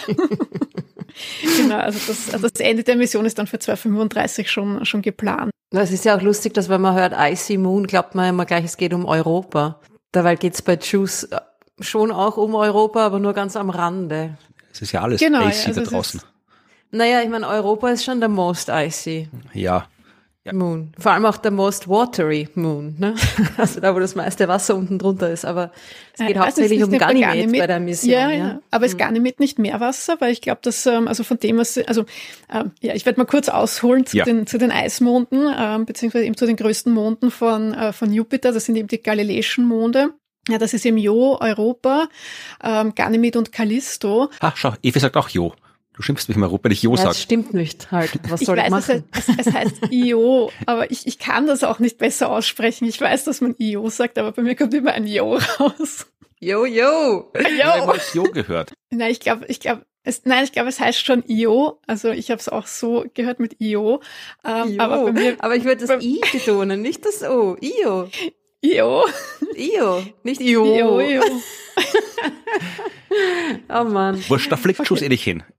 Genau, also das, also das Ende der Mission ist dann für zweitausendfünfunddreißig schon, schon geplant. Das ist ja auch lustig, dass wenn man hört Icy Moon, glaubt man immer gleich, es geht um Europa. Dabei geht's bei Juice schon auch um Europa, aber nur ganz am Rande. Es ist ja alles genau, icy also da draußen. Naja, ich meine, Europa ist schon der most icy Ja. Ja. Moon. Vor allem auch der most watery Moon, ne? Also da, wo das meiste Wasser unten drunter ist. Aber es geht also hauptsächlich es um Ganymed, Ganymed bei der Mission. Ja, ja. ja. Aber es mhm. Ganymed nicht Meerwasser, weil ich glaube, dass, ähm, also von dem, was, also, ähm, ja, ich werde mal kurz ausholen zu ja. den, zu den Eismonden, ähm, beziehungsweise eben zu den größten Monden von, äh, von Jupiter. Das sind eben die Galileischen Monde. Ja, das ist eben Io, Europa, ähm, Ganymed und Callisto. Ach, schau, Evi sagt auch Jo. Du schimpfst mich mal, wenn ich Jo ja, sage. Das stimmt nicht halt. Was soll ich, ich weiß, machen? Es, es, es heißt Io, aber ich, ich kann das auch nicht besser aussprechen. Ich weiß, dass man Io sagt, aber bei mir kommt immer ein Jo raus. Jo, jo. Ich habe mal Jo gehört. Nein, ich glaube, ich glaube, es, nein, ich glaube, es heißt schon Io. Also ich habe es auch so gehört mit Io. Ähm, Io. Aber, bei mir, aber ich würde das I betonen, nicht das O. Io. Io. Io, nicht Io. Io, Io. Oh Mann. Wurscht, da fliegt Juice eh nicht hin.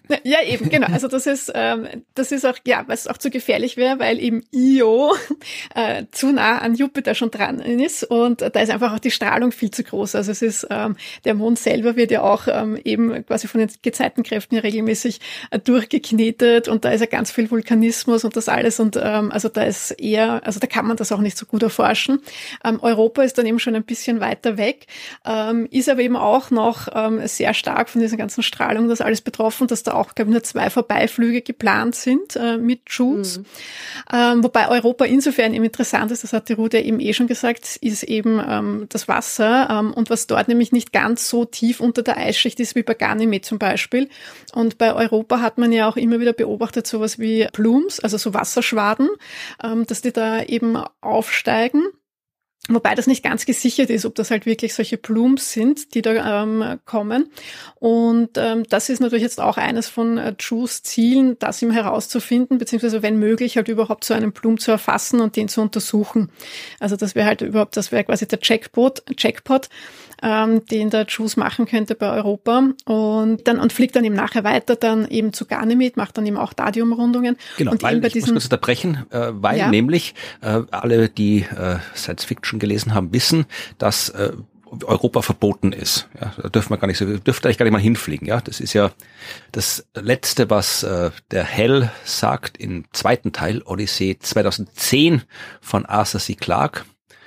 Ja, eben, genau. Also das ist, ähm, das ist auch, ja, weil es auch zu gefährlich wäre, weil eben Io äh, zu nah an Jupiter schon dran ist und da ist einfach auch die Strahlung viel zu groß. Also es ist, ähm, der Mond selber wird ja auch ähm, eben quasi von den Gezeitenkräften ja regelmäßig äh, durchgeknetet und da ist ja ganz viel Vulkanismus und das alles und ähm, also da ist eher, also da kann man das auch nicht so gut erforschen. Ähm, Europa ist dann eben schon ein bisschen weiter weg, ähm, ist aber eben auch noch ähm, sehr stark von dieser ganzen Strahlung, das alles betroffen, dass da auch, glaube ich, nur zwei Vorbeiflüge geplant sind äh, mit JUICE. Mhm. Ähm, wobei Europa insofern eben interessant ist, das hat die Ruth ja eben eh schon gesagt, ist eben ähm, das Wasser ähm, und was dort nämlich nicht ganz so tief unter der Eisschicht ist wie bei Ganymed zum Beispiel. Und bei Europa hat man ja auch immer wieder beobachtet sowas wie Plumes, also so Wasserschwaden, ähm, dass die da eben aufsteigen. Wobei das nicht ganz gesichert ist, ob das halt wirklich solche Plumes sind, die da ähm, kommen. Und ähm, das ist natürlich jetzt auch eines von äh, JUICEs Zielen, das ihm herauszufinden, beziehungsweise wenn möglich halt überhaupt so einen Plume zu erfassen und den zu untersuchen. Also das wäre halt überhaupt, das wäre quasi der Jackpot, Jackpot, ähm, den der JUICE machen könnte bei Europa. Und dann und fliegt dann eben nachher weiter dann eben zu Ganymed, macht dann eben auch da die Umrundungen. Genau, und weil eben bei ich diesen, muss kurz unterbrechen, äh, weil ja? nämlich äh, alle, die äh, Science Fiction gelesen haben, wissen, dass äh, Europa verboten ist. Ja, da dürfen wir gar nicht so, dürfte eigentlich gar nicht mal hinfliegen. Ja, das ist ja das Letzte, was äh, der Hell sagt im zweiten Teil, Odyssee zweitausendzehn von Arthur C. Clarke,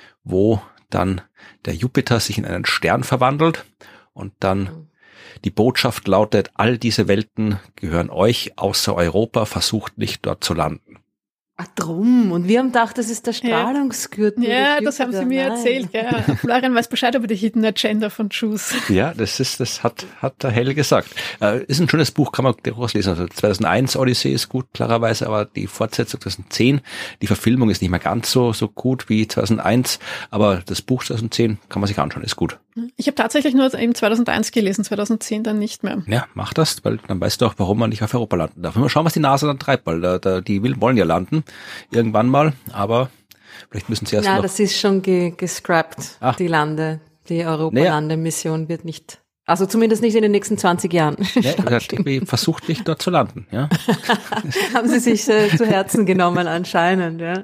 wo dann der Jupiter sich in einen Stern verwandelt und dann die Botschaft lautet, all diese Welten gehören euch, außer Europa, versucht nicht dort zu landen. Ach drum. Und wir haben gedacht, das ist der Strahlungsgürtel. Ja, das haben sie mir Nein. erzählt. Ja. Florian weiß Bescheid über die Hidden Agenda von JUICE. Ja, das ist, das hat, hat der Hell gesagt. Äh, ist ein schönes Buch, kann man durchaus lesen. Also zweitausendeins Odyssee ist gut, klarerweise, aber die Fortsetzung zweitausendzehn, die Verfilmung ist nicht mehr ganz so, so gut wie zweitausendeins, aber das Buch zweitausendzehn kann man sich anschauen, ist gut. Ich habe tatsächlich nur eben zweitausendeins gelesen, zweitausendzehn dann nicht mehr. Ja, mach das, weil dann weißt du auch, warum man nicht auf Europa landen darf. Mal schauen, was die NASA dann treibt, weil da, da, die will, wollen ja landen, irgendwann mal, aber vielleicht müssen sie erst Na, noch... das ist schon ge gescrapped, Ach. die Lande, die Europa-Landemission wird nicht, also zumindest nicht in den nächsten zwanzig Jahren. Ja, irgendwie versucht nicht dort zu landen, ja. Haben sie sich äh, zu Herzen genommen anscheinend, ja.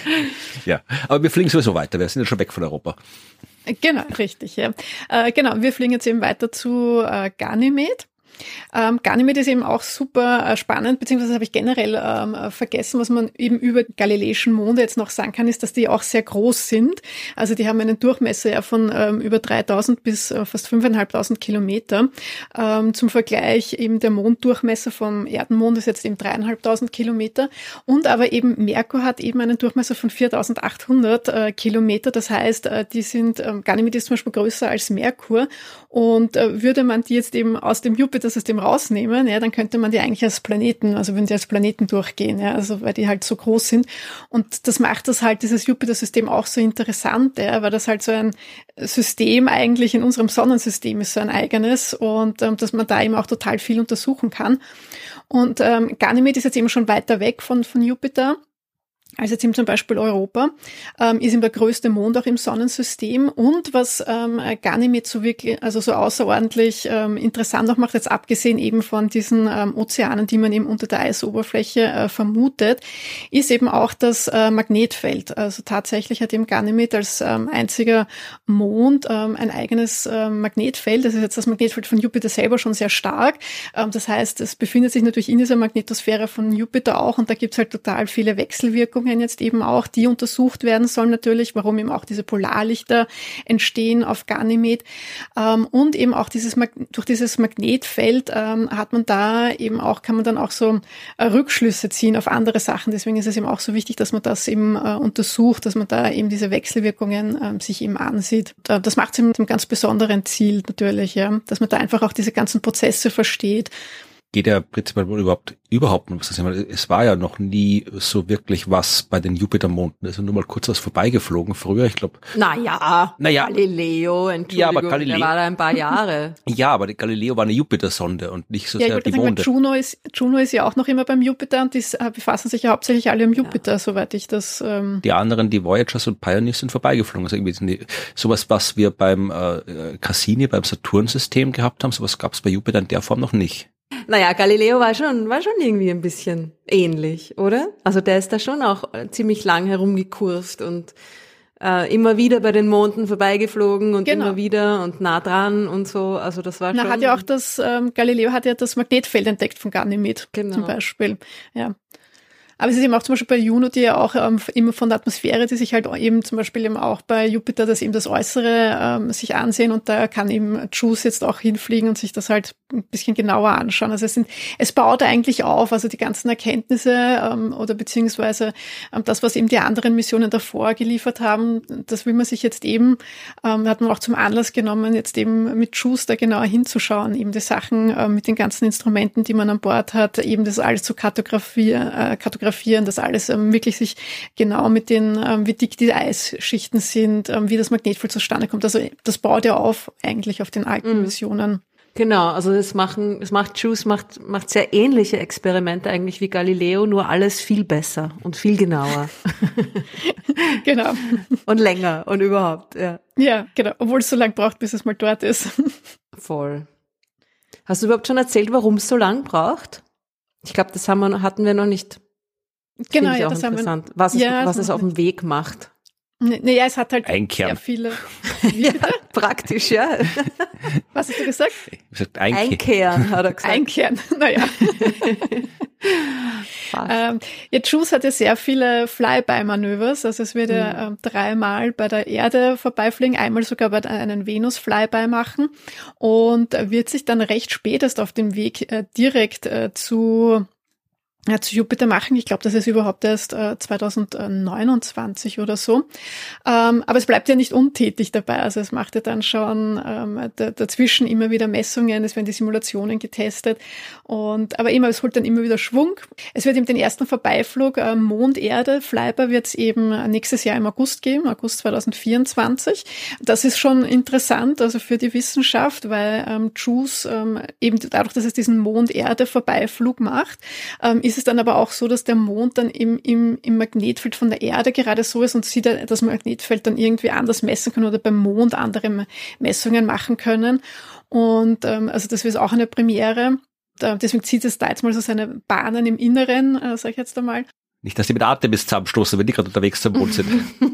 Ja, aber wir fliegen sowieso weiter, wir sind ja schon weg von Europa. Genau, richtig, ja. Äh, genau, wir fliegen jetzt eben weiter zu äh, Ganymed. Ähm, Ganymed ist eben auch super äh, spannend, beziehungsweise habe ich generell ähm, vergessen, was man eben über galileischen Monde jetzt noch sagen kann, ist, dass die auch sehr groß sind. Also die haben einen Durchmesser ja von ähm, über dreitausend bis äh, fast fünftausendfünfhundert Kilometer. Ähm, zum Vergleich eben der Monddurchmesser vom Erdenmond ist jetzt eben dreieinhalbtausend Kilometer. Und aber eben Merkur hat eben einen Durchmesser von viertausendachthundert äh, Kilometer. Das heißt, äh, die sind, äh, Ganymed ist zum Beispiel größer als Merkur. Und äh, würde man die jetzt eben aus dem Jupiter-System rausnehmen, ja, dann könnte man die eigentlich als Planeten, also würden die als Planeten durchgehen, ja, also weil die halt so groß sind. Und das macht das halt, dieses Jupiter-System auch so interessant, ja, weil das halt so ein System eigentlich in unserem Sonnensystem ist, so ein eigenes und ähm, dass man da eben auch total viel untersuchen kann. Und ähm, Ganymed ist jetzt eben schon weiter weg von, von Jupiter. Also jetzt eben zum Beispiel Europa, ähm, ist eben der größte Mond auch im Sonnensystem. Und was ähm, Ganymed so wirklich, also so außerordentlich ähm, interessant auch macht, jetzt abgesehen eben von diesen ähm, Ozeanen, die man eben unter der Eisoberfläche äh, vermutet, ist eben auch das äh, Magnetfeld. Also tatsächlich hat eben Ganymed als ähm, einziger Mond ähm, ein eigenes äh, Magnetfeld. Das ist jetzt das Magnetfeld von Jupiter selber schon sehr stark. Ähm, das heißt, es befindet sich natürlich in dieser Magnetosphäre von Jupiter auch und da gibt's halt total viele Wechselwirkungen jetzt eben auch, die untersucht werden sollen natürlich, warum eben auch diese Polarlichter entstehen auf Ganymed. Ähm, und eben auch dieses Mag- durch dieses Magnetfeld ähm, hat man da eben auch, kann man dann auch so äh, Rückschlüsse ziehen auf andere Sachen. Deswegen ist es eben auch so wichtig, dass man das eben äh, untersucht, dass man da eben diese Wechselwirkungen äh, sich eben ansieht. Äh, das macht es mit einem ganz besonderen Ziel natürlich, ja, dass man da einfach auch diese ganzen Prozesse versteht. Geht ja prinzipiell wohl überhaupt, überhaupt noch was das ist. Es war ja noch nie so wirklich was bei den Jupitermonden. Also nur mal kurz was vorbeigeflogen früher, ich glaube. Naja, naja, Galileo, Entschuldigung, ja, aber Galileo, der war da ein paar Jahre. Ja, aber die Galileo war eine Jupiter-Sonde und nicht so ja, sehr ich die sagen, Monde. Juno ist, Juno ist ja auch noch immer beim Jupiter und die äh, befassen sich ja hauptsächlich alle am Jupiter, ja. Soweit ich das... Ähm Die anderen, die Voyagers und Pioneers sind vorbeigeflogen. Also irgendwie sind die, sowas, was wir beim äh, Cassini, beim Saturn-System gehabt haben, sowas gab es bei Jupiter in der Form noch nicht. Naja, Galileo war schon, war schon irgendwie ein bisschen ähnlich, oder? Also der ist da schon auch ziemlich lang herumgekurvt und äh, immer wieder bei den Monden vorbeigeflogen und Genau. immer wieder und nah dran und so. Also das war Na, schon... hat ja auch das, ähm, Galileo hat ja das Magnetfeld entdeckt von Ganymed Genau. zum Beispiel. Ja. Aber es ist eben auch zum Beispiel bei Juno, die ja auch ähm, immer von der Atmosphäre, die sich halt eben zum Beispiel eben auch bei Jupiter, das eben das Äußere ähm, sich ansehen, und da kann eben JUICE jetzt auch hinfliegen und sich das halt ein bisschen genauer anschauen. Also es sind, es baut eigentlich auf, also die ganzen Erkenntnisse ähm, oder beziehungsweise ähm, das, was eben die anderen Missionen davor geliefert haben, das will man sich jetzt eben, ähm, hat man auch zum Anlass genommen, jetzt eben mit JUICE da genauer hinzuschauen, eben die Sachen äh, mit den ganzen Instrumenten, die man an Bord hat, eben das alles zu kartografieren, äh, kartografieren, das alles ähm, wirklich sich genau mit den, ähm, wie dick die Eisschichten sind, ähm, wie das Magnetfeld zustande kommt. Also das baut ja auf eigentlich auf den alten Mhm. Missionen. Genau, also das machen, das macht JUICE, macht, macht sehr ähnliche Experimente eigentlich wie Galileo, nur alles viel besser und viel genauer. Genau. Und länger und überhaupt, ja. Ja, genau. Obwohl es so lange braucht, bis es mal dort ist. Voll. Hast du überhaupt schon erzählt, warum es so lang braucht? Ich glaube, das haben wir, hatten wir noch nicht. Genau, Finde ich ja, auch das haben wir. interessant. Was es, Ja, was das es auf dem Weg macht. Naja, es hat halt Einkehren. sehr viele. Wie bitte? Praktisch, ja. Was hast du gesagt? Ich hab gesagt, Einkehr. Einkehren, hat er gesagt. Einkehren, naja. ähm, ja, JUICE hat ja sehr viele Flyby-Manövers, also es wird Mhm. ja ähm, dreimal bei der Erde vorbeifliegen, einmal sogar bei einem Venus-Flyby machen und wird sich dann recht spät erst auf dem Weg äh, direkt äh, zu Ja, zu Jupiter machen. Ich glaube, das ist überhaupt erst äh, zwanzig neunundzwanzig oder so. Ähm, aber es bleibt ja nicht untätig dabei. Also es macht ja dann schon ähm, d- dazwischen immer wieder Messungen, es werden die Simulationen getestet. Und aber immer, es holt dann immer wieder Schwung. Es wird eben den ersten Vorbeiflug äh, Mond-Erde, Flyby, wird es eben nächstes Jahr im August geben, August zwanzig vierundzwanzig. Das ist schon interessant, also für die Wissenschaft, weil ähm, JUICE ähm, eben dadurch, dass es diesen Mond-Erde-Vorbeiflug macht, ähm, ist es dann aber auch so, dass der Mond dann im, im, im Magnetfeld von der Erde gerade so ist und sie da, das Magnetfeld dann irgendwie anders messen können oder beim Mond andere Messungen machen können. Und ähm, also das wäre auch eine Premiere. Da, deswegen zieht es da jetzt mal so seine Bahnen im Inneren, äh, sag ich jetzt einmal. Nicht, dass die mit Artemis zusammenstoßen, wenn die gerade unterwegs zum Mond sind.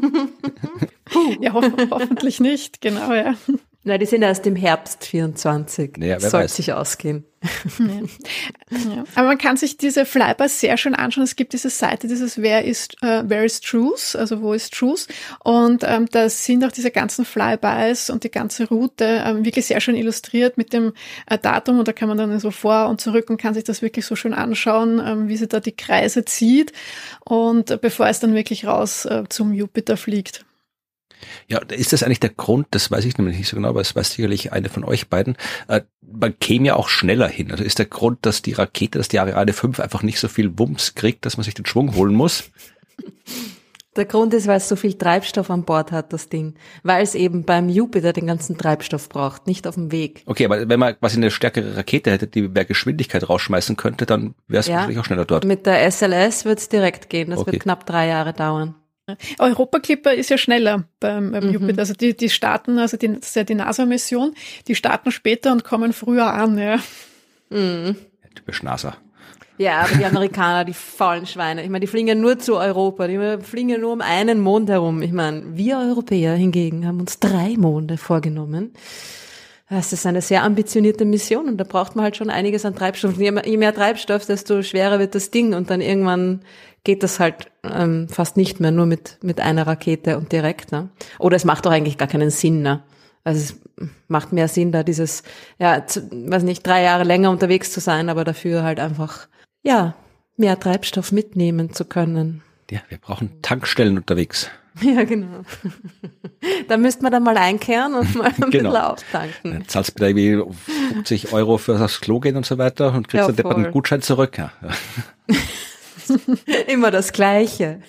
Ja, ho hoffentlich nicht, genau, ja. Na, die sind erst im Herbst vierundzwanzig. Naja, wer Sollte weiß. sich ausgehen. Ja. Ja. Aber man kann sich diese Flybys sehr schön anschauen. Es gibt diese Seite, dieses Where is, uh, Where is JUICE, also wo ist JUICE? Und ähm, da sind auch diese ganzen Flybys und die ganze Route ähm, wirklich sehr schön illustriert mit dem äh, Datum. Und da kann man dann so vor und zurück und kann sich das wirklich so schön anschauen, ähm, wie sie da die Kreise zieht. Und äh, bevor es dann wirklich raus äh, zum Jupiter fliegt. Ja, ist das eigentlich der Grund, das weiß ich nämlich nicht so genau, aber es weiß sicherlich eine von euch beiden, äh, man käme ja auch schneller hin. Also ist der Grund, dass die Rakete, dass die Ariane fünf einfach nicht so viel Wumms kriegt, dass man sich den Schwung holen muss? Der Grund ist, weil es so viel Treibstoff an Bord hat, das Ding. Weil es eben beim Jupiter den ganzen Treibstoff braucht, nicht auf dem Weg. Okay, aber wenn man quasi eine stärkere Rakete hätte, die mehr Geschwindigkeit rausschmeißen könnte, dann wäre es Ja. wahrscheinlich auch schneller dort. Mit der S L S wird es direkt gehen. Das Okay. wird knapp drei Jahre dauern. Europa Clipper ist ja schneller beim, beim Mhm. Jupiter. Also die, die starten, also die, das ist ja die NASA-Mission, die starten später und kommen früher an, ja. Mhm. Typisch NASA. Ja, aber die Amerikaner, die faulen Schweine. Ich meine, die fliegen ja nur zu Europa. Die fliegen ja nur um einen Mond herum. Ich meine, wir Europäer hingegen haben uns drei Monde vorgenommen. Das ist eine sehr ambitionierte Mission und da braucht man halt schon einiges an Treibstoff. Je mehr, je mehr Treibstoff, desto schwerer wird das Ding und dann irgendwann geht das halt ähm, fast nicht mehr, nur mit mit einer Rakete und direkt. Ne? Oder es macht doch eigentlich gar keinen Sinn. Ne? Also es macht mehr Sinn, da dieses, ja, zu, weiß nicht, drei Jahre länger unterwegs zu sein, aber dafür halt einfach, ja, mehr Treibstoff mitnehmen zu können. Ja, wir brauchen Tankstellen unterwegs. Ja, genau. Da müsste man dann mal einkehren und mal ein Genau. bisschen auftanken. Dann zahlst du da irgendwie fünfzig Euro für das Klo gehen und so weiter und kriegst Ja, dann voll. einen Gutschein zurück. Ja. Immer das Gleiche.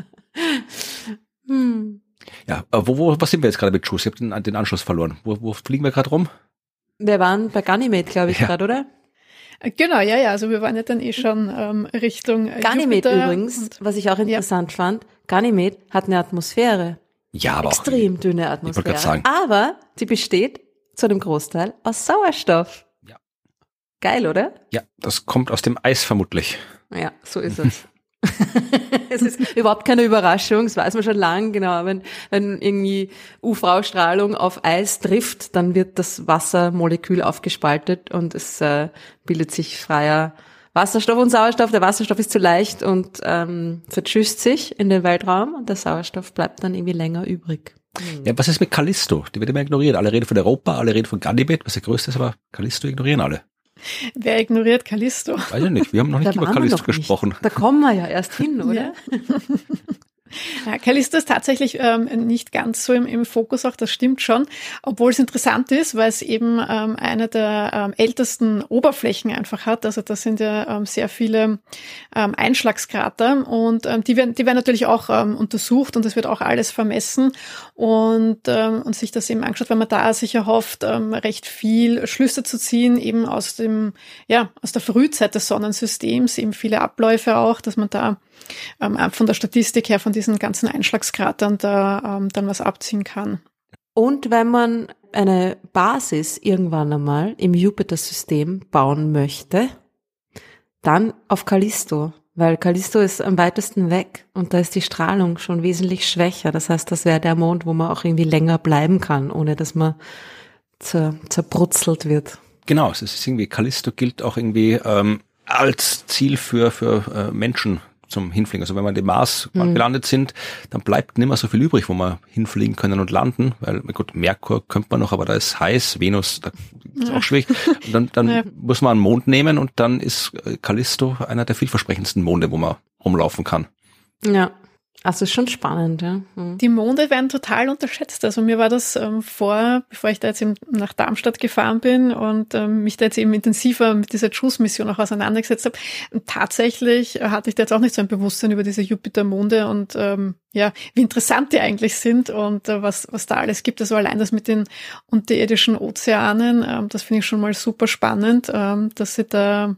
hm. Ja, aber wo, wo, was sind wir jetzt gerade mit JUICE? Ich habe den, den Anschluss verloren. Wo, wo fliegen wir gerade rum? Wir waren bei Ganymed, glaube ich, Ja. gerade, oder? Genau, ja, ja. Also wir waren ja dann eh schon ähm, Richtung äh, Ganymed Jupiter übrigens, und- was ich auch interessant fand, Ganymed hat eine Atmosphäre. Ja, aber Extrem auch, dünne Ich wollte Atmosphäre. gerade sagen. Aber sie besteht zu einem Großteil aus Sauerstoff. Geil, oder? Ja, das kommt aus dem Eis vermutlich. Ja, so ist es. Es ist überhaupt keine Überraschung, das weiß man schon lange, genau. Wenn, wenn irgendwie U V-Strahlung auf Eis trifft, dann wird das Wassermolekül aufgespaltet und es äh, bildet sich freier Wasserstoff und Sauerstoff. Der Wasserstoff ist zu leicht und ähm, vertschüsst sich in den Weltraum und der Sauerstoff bleibt dann irgendwie länger übrig. Ja, was ist mit Callisto? Die wird immer ignoriert. Alle reden von Europa, alle reden von Ganymed, was der größte ist, aber Callisto ignorieren alle. Wer ignoriert Callisto? Weiß ich nicht, wir haben noch nicht Da über waren wir Callisto noch gesprochen. nicht. Da kommen wir ja erst hin, oder? Ja. Ja, Callisto ist tatsächlich ähm, nicht ganz so im, im Fokus, auch das stimmt schon, obwohl es interessant ist, weil es eben ähm, eine der ähm, ältesten Oberflächen einfach hat. Also das sind ja ähm, sehr viele ähm, Einschlagskrater und ähm, die werden die werden natürlich auch ähm, untersucht und es wird auch alles vermessen und ähm, und sich das eben angeschaut, weil man da sich erhofft, ähm, recht viel Schlüsse zu ziehen, eben aus dem ja aus der Frühzeit des Sonnensystems, eben viele Abläufe auch, dass man da ähm, von der Statistik her von diesen ganzen Einschlagskratern da ähm, dann was abziehen kann. Und wenn man eine Basis irgendwann einmal im Jupiter-System bauen möchte, dann auf Callisto, weil Callisto ist am weitesten weg und da ist die Strahlung schon wesentlich schwächer. Das heißt, das wäre der Mond, wo man auch irgendwie länger bleiben kann, ohne dass man zer, zerbrutzelt wird. Genau, es ist irgendwie, Callisto gilt auch irgendwie ähm, als Ziel für, für äh, Menschen zum Hinfliegen. Also wenn wir an dem Mars mhm. gelandet sind, dann bleibt nicht mehr so viel übrig, wo wir hinfliegen können und landen, weil, gut, Merkur könnte man noch, aber da ist heiß, Venus, da ist auch schwierig. Und dann, dann ja. muss man einen Mond nehmen und dann ist Callisto einer der vielversprechendsten Monde, wo man rumlaufen kann. Ja. Also ist schon spannend, ja. Mhm. Die Monde werden total unterschätzt. Also mir war das ähm, vor, bevor ich da jetzt eben nach Darmstadt gefahren bin und ähm, mich da jetzt eben intensiver mit dieser JUICE-Mission auch auseinandergesetzt habe. Tatsächlich äh, hatte ich da jetzt auch nicht so ein Bewusstsein über diese Jupiter-Monde und ähm, ja, wie interessant die eigentlich sind und äh, was was da alles gibt. Also allein das mit den unterirdischen Ozeanen, ähm, das finde ich schon mal super spannend, ähm, dass sie da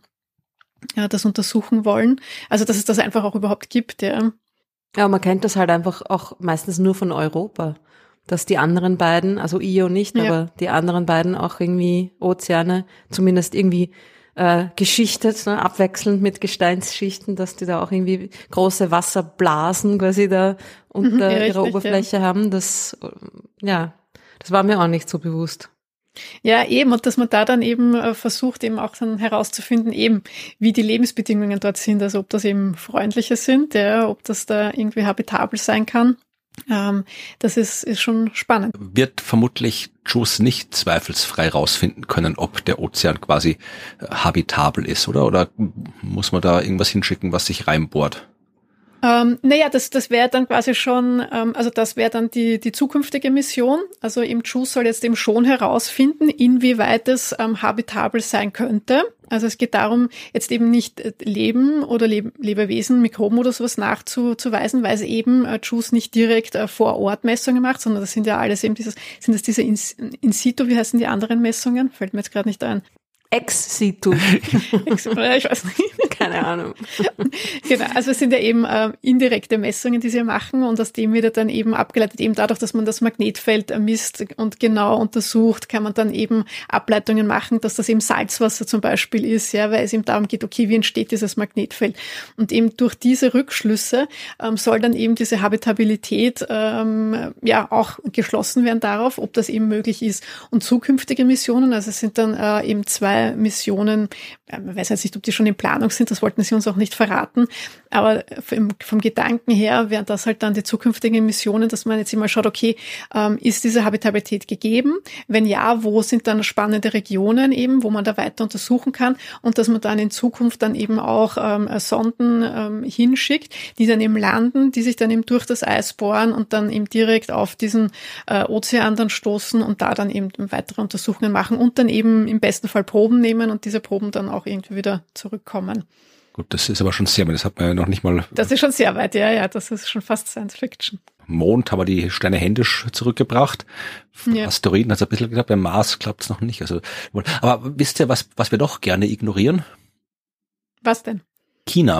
ja, das untersuchen wollen. Also dass es das einfach auch überhaupt gibt, ja. Ja, man kennt das halt einfach auch meistens nur von Europa, dass die anderen beiden, also Io nicht, ja. aber die anderen beiden auch irgendwie Ozeane, zumindest irgendwie äh, geschichtet, ne, abwechselnd mit Gesteinsschichten, dass die da auch irgendwie große Wasserblasen quasi da unter mhm, ja, ihrer richtig, Oberfläche ja. haben. Das, ja, das war mir auch nicht so bewusst. Ja, eben, und dass man da dann eben äh, versucht, eben auch dann herauszufinden, eben, wie die Lebensbedingungen dort sind, also ob das eben freundliche sind, ja, ob das da irgendwie habitabel sein kann. Ähm, das ist, ist schon spannend. Wird vermutlich JUICE nicht zweifelsfrei rausfinden können, ob der Ozean quasi äh, habitabel ist, oder? Oder muss man da irgendwas hinschicken, was sich reinbohrt? Ähm, naja, das, das wäre dann quasi schon, ähm, also das wäre dann die, die zukünftige Mission. Also im JUICE soll jetzt eben schon herausfinden, inwieweit es ähm, habitabel sein könnte. Also es geht darum, jetzt eben nicht Leben oder Le- Lebewesen, Mikroben oder sowas nachzuweisen, weil es eben äh, JUICE nicht direkt äh, vor Ort Messungen macht, sondern das sind ja alles eben dieses, sind das diese in, in situ, wie heißen die anderen Messungen? Fällt mir jetzt gerade nicht ein. Ex situ. Ex, ja, ich weiß nicht. Keine Ahnung. Genau, also es sind ja eben äh, indirekte Messungen, die sie machen und aus dem wird dann eben abgeleitet, eben dadurch, dass man das Magnetfeld misst und genau untersucht, kann man dann eben Ableitungen machen, dass das eben Salzwasser zum Beispiel ist, ja, weil es eben darum geht, okay, wie entsteht dieses Magnetfeld? Und eben durch diese Rückschlüsse ähm, soll dann eben diese Habitabilität ähm, ja auch geschlossen werden darauf, ob das eben möglich ist. Und zukünftige Missionen, also es sind dann äh, eben zwei Missionen, man weiß jetzt nicht, ob die schon in Planung sind, das wollten sie uns auch nicht verraten, aber vom, vom Gedanken her wären das halt dann die zukünftigen Missionen, dass man jetzt immer schaut, okay, ähm, ist diese Habitabilität gegeben? Wenn ja, wo sind dann spannende Regionen eben, wo man da weiter untersuchen kann und dass man dann in Zukunft dann eben auch ähm, Sonden ähm, hinschickt, die dann eben landen, die sich dann eben durch das Eis bohren und dann eben direkt auf diesen äh, Ozean dann stoßen und da dann eben weitere Untersuchungen machen und dann eben im besten Fall Proben nehmen und diese Proben dann auch irgendwie wieder zurückkommen. Gut, das ist aber schon sehr weit, das hat man ja noch nicht mal... Das ist schon sehr weit, ja, ja, das ist schon fast Science Fiction. Mond haben wir die Steine händisch zurückgebracht. Ja. Asteroiden hat es ein bisschen geklappt, beim Mars klappt es noch nicht. Also, aber wisst ihr, was, was wir doch gerne ignorieren? Was denn? China.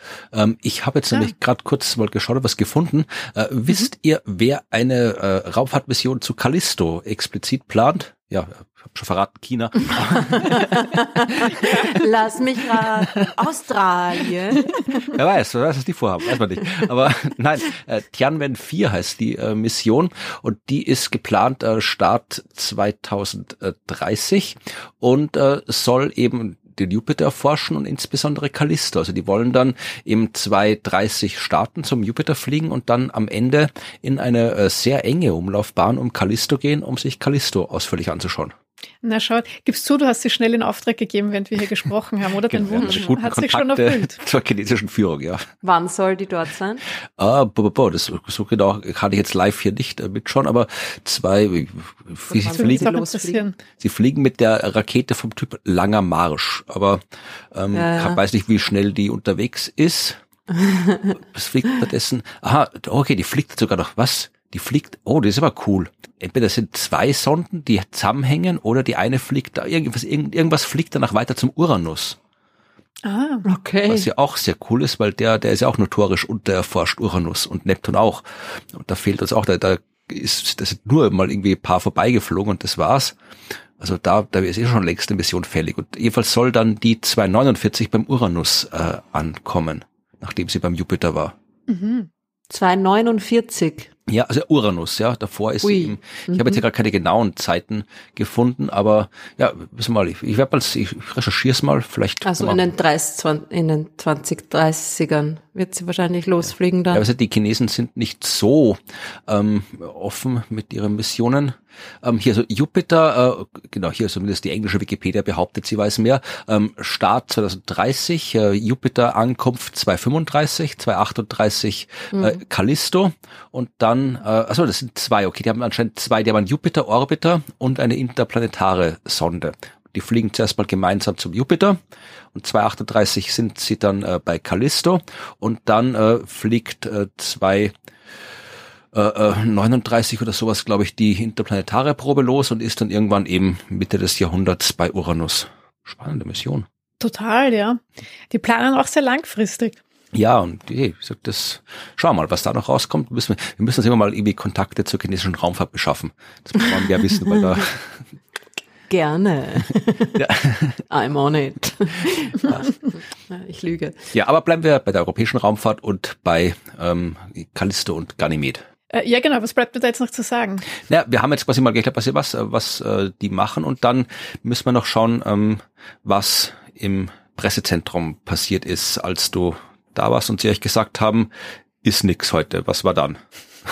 Ähm, ich habe jetzt Ja. nämlich gerade kurz mal geschaut, was gefunden. Äh, mhm. Wisst ihr, wer eine äh, Raumfahrtmission zu Callisto explizit plant? Ja, ich habe schon verraten, China. Lass mich raten. Australien. Wer weiß, wer weiß, was die vorhaben, weiß man nicht. Aber nein, äh, Tianwen vier heißt die äh, Mission und die ist geplant äh, Start zwanzig dreißig und äh, soll eben den Jupiter erforschen und insbesondere Callisto. Also die wollen dann im zwanzig dreißig starten, zum Jupiter fliegen und dann am Ende in eine äh, sehr enge Umlaufbahn um Callisto gehen, um sich Callisto ausführlich anzuschauen. Na schau, gibst du, du hast sie schnell in Auftrag gegeben, während wir hier gesprochen haben, oder? Dein Genau, Wunsch guten hat sich schon Kontakte erfüllt. zur chinesischen Führung, ja. Wann soll die dort sein? Ah, bo, bo, bo, das so genau kann ich jetzt live hier nicht äh, mitschauen, aber zwei, wie, wie sie wann fliegen, soll losfliegen? sie fliegen mit der Rakete vom Typ Langer Marsch, aber ähm, Ja, ja. ich weiß nicht, wie schnell die unterwegs ist. Was fliegt stattdessen? Aha, okay, die fliegt sogar noch, was? Die fliegt, oh, das ist aber cool. Entweder das sind zwei Sonden, die zusammenhängen, oder die eine fliegt da, irgendwas, irgend, irgendwas fliegt danach weiter zum Uranus. Ah, Okay. Was ja auch sehr cool ist, weil der, der ist ja auch notorisch untererforscht, Uranus und Neptun auch. Und da fehlt uns auch, da, da ist, das sind nur mal irgendwie ein paar vorbeigeflogen und das war's. Also da, da ist eh schon längst eine Mission fällig. Und jedenfalls soll dann die zwei neunundvierzig beim Uranus äh, ankommen, nachdem sie beim Jupiter war. mhm. zwei neunundvierzig. Ja, also Uranus, ja, davor ist Ui. sie eben, ich habe jetzt hier gerade keine genauen Zeiten gefunden, aber ja, wissen wir mal, ich, ich werde mal, ich recherchiere es mal, vielleicht. Also kann in man- den, dreißig, zwanzig, in den zwanzig dreißigern wird sie wahrscheinlich losfliegen Ja, dann. also die Chinesen sind nicht so ähm, offen mit ihren Missionen. Ähm, hier so Jupiter, äh, genau, hier zumindest die englische Wikipedia behauptet, sie weiß mehr. Ähm, Start zwanzig dreißig, äh, Jupiter Ankunft zwanzig fünfunddreißig, zwanzig achtunddreißig äh, Callisto und dann, äh, achso, das sind zwei, okay, die haben anscheinend zwei, die haben einen Jupiter-Orbiter und eine interplanetare Sonde. Die fliegen zuerst mal gemeinsam zum Jupiter und zwanzig achtunddreißig sind sie dann äh, bei Callisto und dann äh, fliegt äh, zwei äh, äh, neununddreißig oder sowas, glaube ich, die interplanetare Probe los und ist dann irgendwann eben Mitte des Jahrhunderts bei Uranus. Spannende Mission. Total, ja. Die planen auch sehr langfristig. Ja, und hey, ich sag das, schau mal, was da noch rauskommt. Müssen wir, wir müssen uns immer mal irgendwie Kontakte zur chinesischen Raumfahrt beschaffen. Das muss man ja wissen, weil da Gerne. ja. I'm on it. Ich lüge. Ja, aber bleiben wir bei der europäischen Raumfahrt und bei ähm, Callisto und Ganymed. Äh, ja, genau, was bleibt mir da jetzt noch zu sagen? Ja, wir haben jetzt quasi mal geklärt, was, was, was äh, die machen und dann müssen wir noch schauen, ähm, was im Pressezentrum passiert ist, als du da warst und sie euch gesagt haben, ist nix heute. Was war dann?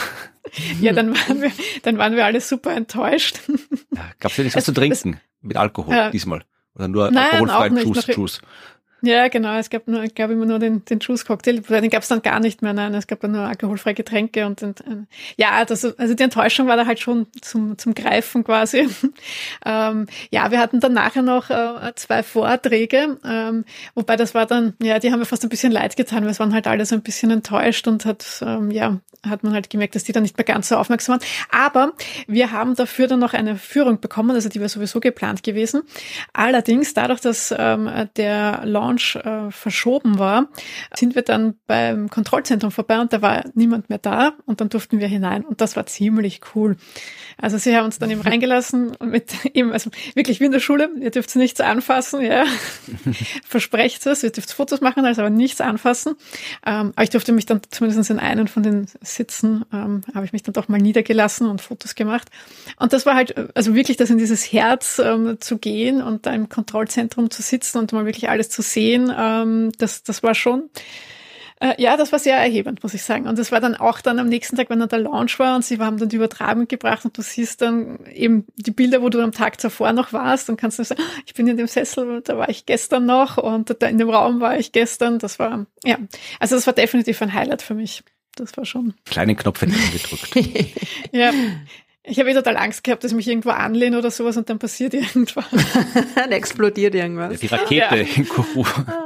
Ja, dann waren wir, dann waren wir alle super enttäuscht. Ja, gab's ja nichts was Es- zu trinken mit Alkohol Ja. diesmal? Oder nur Nein, alkoholfreien auch nicht. Juice, Noch- Juice? Ja, genau. Es gab nur, ich glaube immer nur den, den Juice-Cocktail. Den gab es dann gar nicht mehr. Nein, es gab dann nur alkoholfreie Getränke und, und äh, ja, das, also die Enttäuschung war da halt schon zum zum Greifen quasi. ähm, ja, wir hatten dann nachher noch äh, zwei Vorträge, ähm, wobei das war dann, ja, die haben mir fast ein bisschen leid getan, weil es waren halt alle so ein bisschen enttäuscht und hat, ähm, ja, hat man halt gemerkt, dass die dann nicht mehr ganz so aufmerksam waren. Aber wir haben dafür dann noch eine Führung bekommen, also die war sowieso geplant gewesen. Allerdings, dadurch, dass ähm, der Launch äh, verschoben war, sind wir dann beim Kontrollzentrum vorbei und da war niemand mehr da und dann durften wir hinein und das war ziemlich cool. Also sie haben uns dann eben reingelassen und mit eben, also wirklich wie in der Schule, ihr dürft nichts anfassen, ja, versprecht es, ihr dürft Fotos machen, also aber nichts anfassen. Ähm, aber ich durfte mich dann zumindest in einen von den Sitzen, ähm, habe ich mich dann doch mal niedergelassen und Fotos gemacht. Und das war halt, also wirklich das in dieses Herz ähm, zu gehen und da im Kontrollzentrum zu sitzen und mal wirklich alles zu sehen, ähm, das, das war schon, äh, ja, das war sehr erhebend, muss ich sagen. Und das war dann auch dann am nächsten Tag, wenn dann der Launch war und sie haben dann die Übertragung gebracht und du siehst dann eben die Bilder, wo du am Tag zuvor noch warst und kannst dann sagen, ich bin in dem Sessel, da war ich gestern noch und da in dem Raum war ich gestern. Das war, ja, also das war definitiv ein Highlight für mich. Das war schon. Kleinen Knopf hätte ich gedrückt. Ja. Ich habe eh total Angst gehabt, dass ich mich irgendwo anlehne oder sowas und dann passiert irgendwas. Dann explodiert irgendwas. Die Rakete Ja. in Kourou.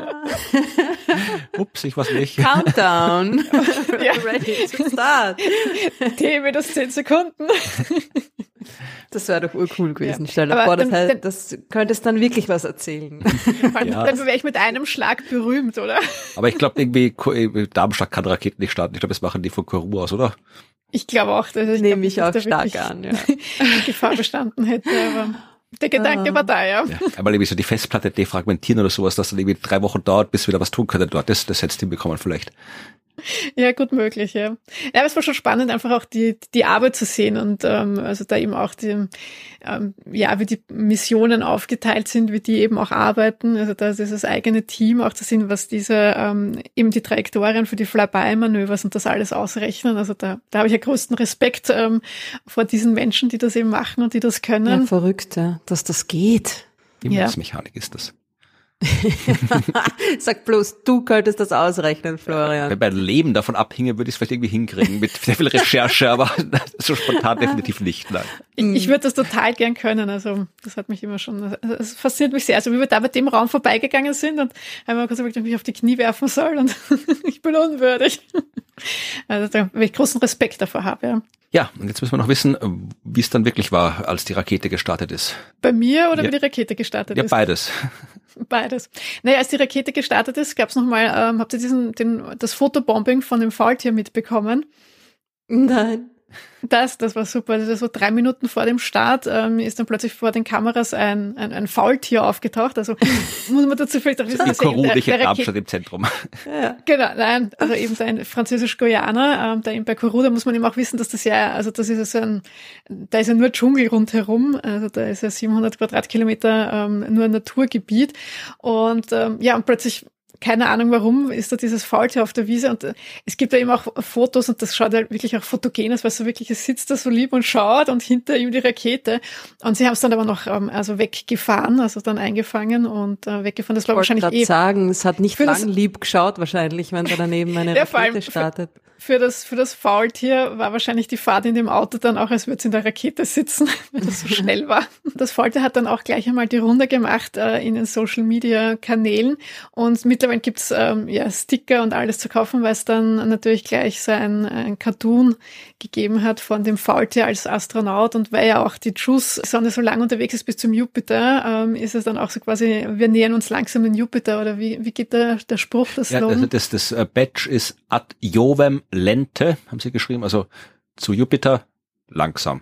Ups, ich weiß nicht. Countdown. Ja. Ready to start. T minus zehn Sekunden. Das wäre doch urcool gewesen. Ja. Stell dir Aber vor, das, dann- heißt, das könntest dann wirklich was erzählen. Dann, Ja. dann wäre ich mit einem Schlag berühmt, oder? Aber ich glaube, irgendwie Ko- äh, Darmstadt kann Raketen nicht starten. Ich glaube, das machen die von Kourou aus, oder? Ich glaube auch, dass ich Nehme glaub, ich dass auch da stark wirklich an, ja. die Gefahr bestanden hätte, aber der Gedanke Ah. war da, ja. Ja. Einmal irgendwie so die Festplatte defragmentieren oder sowas, dass dann irgendwie drei Wochen dauert, bis wieder was tun könnte dort. Das, das hättest du hinbekommen vielleicht. Ja, gut möglich, ja. Ja, aber es war schon spannend, einfach auch die die Arbeit zu sehen und ähm, also da eben auch die, ähm, ja, wie die Missionen aufgeteilt sind, wie die eben auch arbeiten. Also da ist das eigene Team auch zu sehen, was diese ähm, eben die Trajektorien für die Fly-by-Manövers und das alles ausrechnen. Also da da habe ich ja größten Respekt ähm, vor diesen Menschen, die das eben machen und die das Ja, können. verrückt, ja, dass das geht. Himmelsmechanik ist das. Sag bloß, du könntest das ausrechnen, Florian. Wenn mein Leben davon abhinge, würde ich es vielleicht irgendwie hinkriegen mit sehr viel Recherche, aber so spontan definitiv nicht. Nein. Ich, ich würde das total gern können. Also das hat mich immer schon, also, es fasziniert mich sehr. Also wie wir da bei dem Raum vorbeigegangen sind und einmal kurz überlegt, ob ich mich auf die Knie werfen soll und ich bin unwürdig. Also da, weil ich großen Respekt davor habe. Ja. Ja, und jetzt müssen wir noch wissen, wie es dann wirklich war, als die Rakete gestartet ist. Bei mir oder Ja. wie die Rakete gestartet Ja, ist? beides. Beides. Naja, als die Rakete gestartet ist, gab es nochmal, ähm, habt ihr diesen, den, das Fotobombing von dem Faultier mitbekommen? Nein. Das, das war super. Also so drei Minuten vor dem Start ähm, ist dann plötzlich vor den Kameras ein, ein, ein Faultier aufgetaucht. Also muss man dazu vielleicht auch wissen, In dass eben Kourou, der, nicht in der Rakete, Darmstadt im Zentrum. Ja. genau, nein, also eben ein französisch-Guyaner, ähm, da eben bei Kourou, da muss man eben auch wissen, dass das ja, also das ist ja so ein, da ist ja nur Dschungel rundherum, also da ist ja siebenhundert Quadratkilometer ähm, nur ein Naturgebiet und ähm, ja, und plötzlich keine Ahnung warum, ist da dieses Faultier auf der Wiese und äh, es gibt da eben auch Fotos und das schaut halt wirklich auch fotogen aus, weil so wirklich, es sitzt da so lieb und schaut und hinter ihm die Rakete und sie haben es dann aber noch ähm, also weggefahren, also dann eingefangen und äh, weggefahren. Das war Ich wollte wahrscheinlich gerade eh sagen, es hat nicht Für das- lang lieb geschaut wahrscheinlich, wenn da daneben eine Ja, vor allem Rakete für- startet. für das, für das Faultier war wahrscheinlich die Fahrt in dem Auto dann auch, als würde es in der Rakete sitzen, weil das so schnell war. Das Faultier hat dann auch gleich einmal die Runde gemacht äh, in den Social-Media-Kanälen und mittlerweile gibt's ähm, ja Sticker und alles zu kaufen, weil es dann natürlich gleich so ein, ein Cartoon gegeben hat von dem Faultier als Astronaut und weil ja auch die Juice-Sonne so lang unterwegs ist bis zum Jupiter, ähm, ist es dann auch so quasi, wir nähern uns langsam den Jupiter oder wie, wie geht der, der Spruch, das Ja, Slogan? also das, das äh, Badge ist ad Jovem lente, haben sie geschrieben, also zu Jupiter langsam.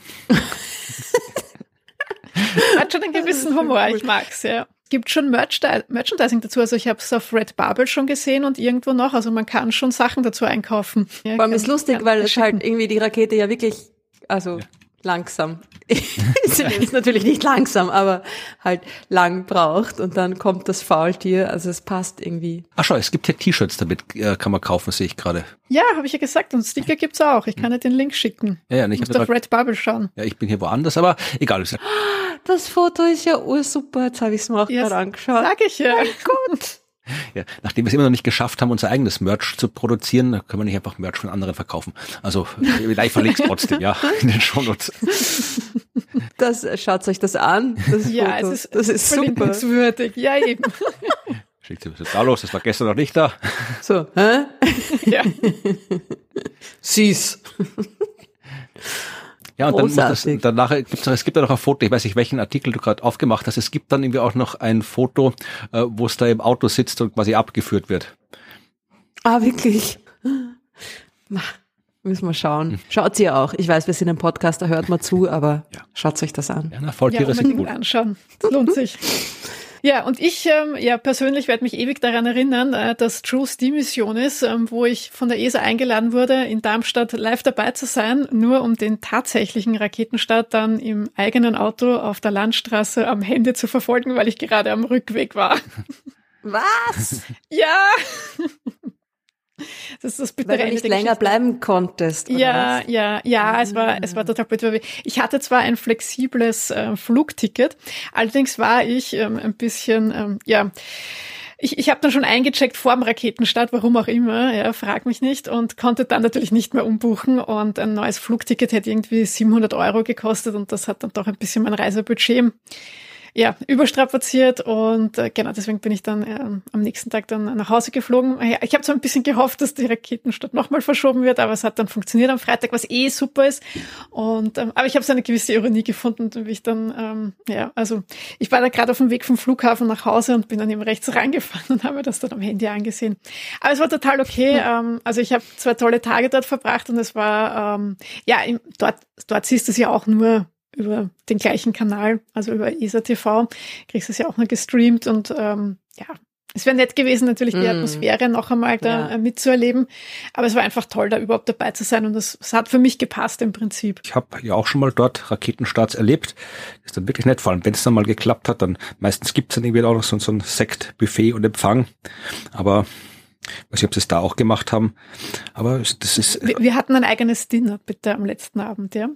Hat schon einen gewissen Humor, ich mag's, ja. Gibt schon Merchdi- Merchandising dazu, also ich habe es auf Redbubble schon gesehen und irgendwo noch, also man kann schon Sachen dazu einkaufen. Ja, Vor allem kann- ist lustig, kann weil es schicken. halt irgendwie die Rakete ja wirklich, also langsam, ist jetzt natürlich nicht langsam, aber halt lang braucht und dann kommt das Faultier, also es passt irgendwie. Ach schau, es gibt hier T-Shirts damit, äh, kann man kaufen, sehe ich gerade. Ja, habe ich ja gesagt, und Sticker gibt's auch. Ich kann dir den Link schicken. Ja, ja, und ich Du hab musst auf gedacht, Redbubble schauen. ja, ich bin hier woanders, aber egal. Ist ja- Das Foto ist ja ursuper, jetzt habe ich es mir auch Ja, gerade angeschaut. Sag ich ja. Gut. Ja, nachdem wir es immer noch nicht geschafft haben, unser eigenes Merch zu produzieren, können wir nicht einfach Merch von anderen verkaufen. Also, ich verlinke es trotzdem, ja, in den Shownotes. Das, schaut euch das an, das Ja, Foto. es ist, das ist super. verlinkenswürdig. Ja, eben. Schickt sie, was ist da los? Das war gestern noch nicht da. So, hä? Ja. Süß. Ja, und dann muss das, Großartig. danach gibt's noch, es gibt da noch ein Foto, ich weiß nicht, welchen Artikel du gerade aufgemacht hast, es gibt dann irgendwie auch noch ein Foto, äh, wo es da im Auto sitzt und quasi abgeführt wird. Ah, wirklich? Na, müssen wir schauen. Schaut sie auch. Ich weiß, wir sind ein Podcast, da hört man zu, aber Ja. schaut euch das an. Ja, na, Ja, Faultiere sind unbedingt gut. anschauen. Das lohnt sich. Ja, und ich ähm, ja persönlich werde mich ewig daran erinnern, äh, dass Juice die Mission ist, ähm, wo ich von der E S A eingeladen wurde, in Darmstadt live dabei zu sein, nur um den tatsächlichen Raketenstart dann im eigenen Auto auf der Landstraße am Handy zu verfolgen, weil ich gerade am Rückweg war. Was? Ja! Das ist das bittere Weil du Ende nicht der länger Geschichte. bleiben konntest. Oder Ja, was? ja, ja, es war, es war total blöd. weil Ich hatte zwar ein flexibles äh, Flugticket, allerdings war ich ähm, ein bisschen, ähm, ja, ich, ich habe dann schon eingecheckt vor dem Raketenstart, warum auch immer, ja, frag mich nicht, und konnte dann natürlich nicht mehr umbuchen und ein neues Flugticket hätte irgendwie siebenhundert Euro gekostet und das hat dann doch ein bisschen mein Reisebudget ja, überstrapaziert und äh, genau, deswegen bin ich dann ähm, am nächsten Tag dann nach Hause geflogen. Ja, ich habe so ein bisschen gehofft, dass die Raketenstart nochmal verschoben wird, aber es hat dann funktioniert am Freitag, was eh super ist. Und ähm, aber ich habe so eine gewisse Ironie gefunden, wie ich dann, ähm, ja, also ich war da gerade auf dem Weg vom Flughafen nach Hause und bin dann eben rechts reingefahren und habe mir das dann am Handy angesehen. Aber es war total okay. Ähm, also ich habe zwei tolle Tage dort verbracht und es war, ähm, ja, im, dort, dort siehst du es ja auch nur über den gleichen Kanal, also über E S A T V, kriegst du es ja auch nur gestreamt und ähm, ja, es wäre nett gewesen, natürlich die mm. Atmosphäre noch einmal da ja. mitzuerleben, aber es war einfach toll, da überhaupt dabei zu sein und es hat für mich gepasst im Prinzip. Ich habe ja auch schon mal dort Raketenstarts erlebt, das ist dann wirklich nett, vor allem wenn es dann mal geklappt hat, dann meistens gibt es dann irgendwie auch noch so, so ein Sektbuffet und Empfang, aber ich weiß nicht, ob sie es da auch gemacht haben, aber das ist... Wir, wir hatten ein eigenes Dinner, bitte, am letzten Abend, ja.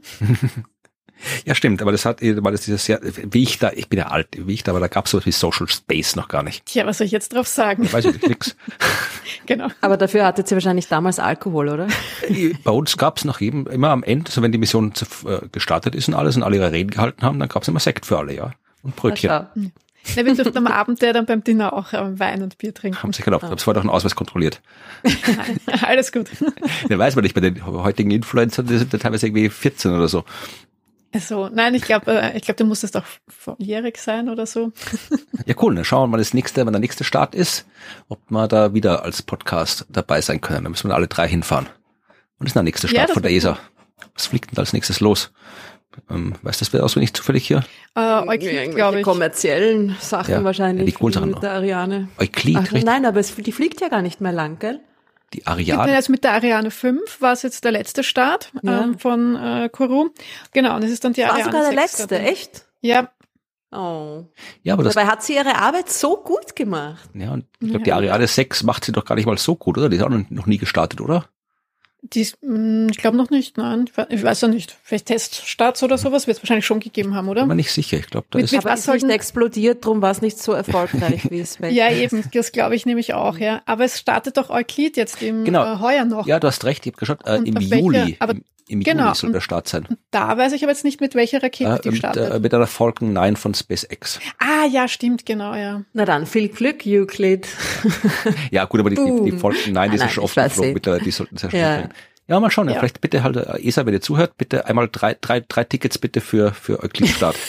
Ja, stimmt, aber das hat, weil das dieses Jahr, wie ich da, ich bin ja alt, wie ich da, aber da gab es sowas wie Social Space noch gar nicht. Tja, was soll ich jetzt drauf sagen? Ich weiß nicht, nix. Genau. Aber dafür hattet ihr wahrscheinlich damals Alkohol, oder? Bei uns gab es nach jedem, immer am Ende, also wenn die Mission gestartet ist und alles und alle ihre Reden gehalten haben, dann gab es immer Sekt für alle, ja. Und Brötchen. Ja, wir durften am Abend ja dann beim Dinner auch ähm, Wein und Bier trinken. Haben sich gedacht, ich habe vorher doch einen Ausweis kontrolliert. Nein, alles gut. Ja, weiß man nicht, bei den heutigen Influencern, die sind da teilweise irgendwie vierzehn oder so. Also, nein, ich glaube, ich glaube, du musstest auch volljährig sein oder so. Ja, cool. Dann schauen wir mal das nächste, wenn der nächste Start ist, ob wir da wieder als Podcast dabei sein können. Dann müssen wir alle drei hinfahren. Und das ist der nächste Start ja, von der E S A. Cool. Was fliegt denn da als nächstes los? Ähm, weißt du das auswendig zufällig hier? Äh, Euklid, glaube ich. Kommerziellen Sachen ja, wahrscheinlich. Ja, die coolen Sachen mit der Ariane. Euklid, Ach, nein, aber es, die fliegt ja gar nicht mehr lang, gell? Die Ariane. Jetzt mit der Ariane fünf war es jetzt der letzte Start ja. ähm, von äh, Kourou. Genau, und es ist dann die war Ariane sogar der sechs letzte, echt? Ja. Oh. Ja, aber das dabei hat sie ihre Arbeit so gut gemacht. Ja, und ich glaube, die Ariane sechs macht sie doch gar nicht mal so gut, oder? Die ist auch noch nie gestartet, oder? Die ist, mh, ich glaube noch nicht, nein. Ich weiß ja nicht. Vielleicht Teststarts oder sowas wird es wahrscheinlich schon gegeben haben, oder? Bin mir nicht sicher. Ich glaube, da mit, ist... Mit was nicht explodiert, drum war es nicht so erfolgreich, wie es weg. Ja, eben. Das glaube ich nämlich auch, ja. Aber es startet doch Euklid jetzt im genau. äh, Heuer noch. Ja, du hast recht. Ich habe geschaut, äh, im Juli. Welche, aber im, im genau, Juli soll der Start sein. Und da weiß ich aber jetzt nicht, mit welcher Rakete äh, die mit, startet. Äh, mit einer Falcon neun von SpaceX. Ah, ja, stimmt, genau, ja. Na dann, viel Glück, Euklid. Ja, gut, aber die, die, die Falcon neun, die ist ja schon oft geflogen mittlerweile, die sollten sehr schnell ja. bringen. Ja, mal schauen. Ja. Ja. Vielleicht bitte halt, äh, E S A, wenn ihr zuhört, bitte einmal drei, drei, drei Tickets bitte für, für Euklid-Start.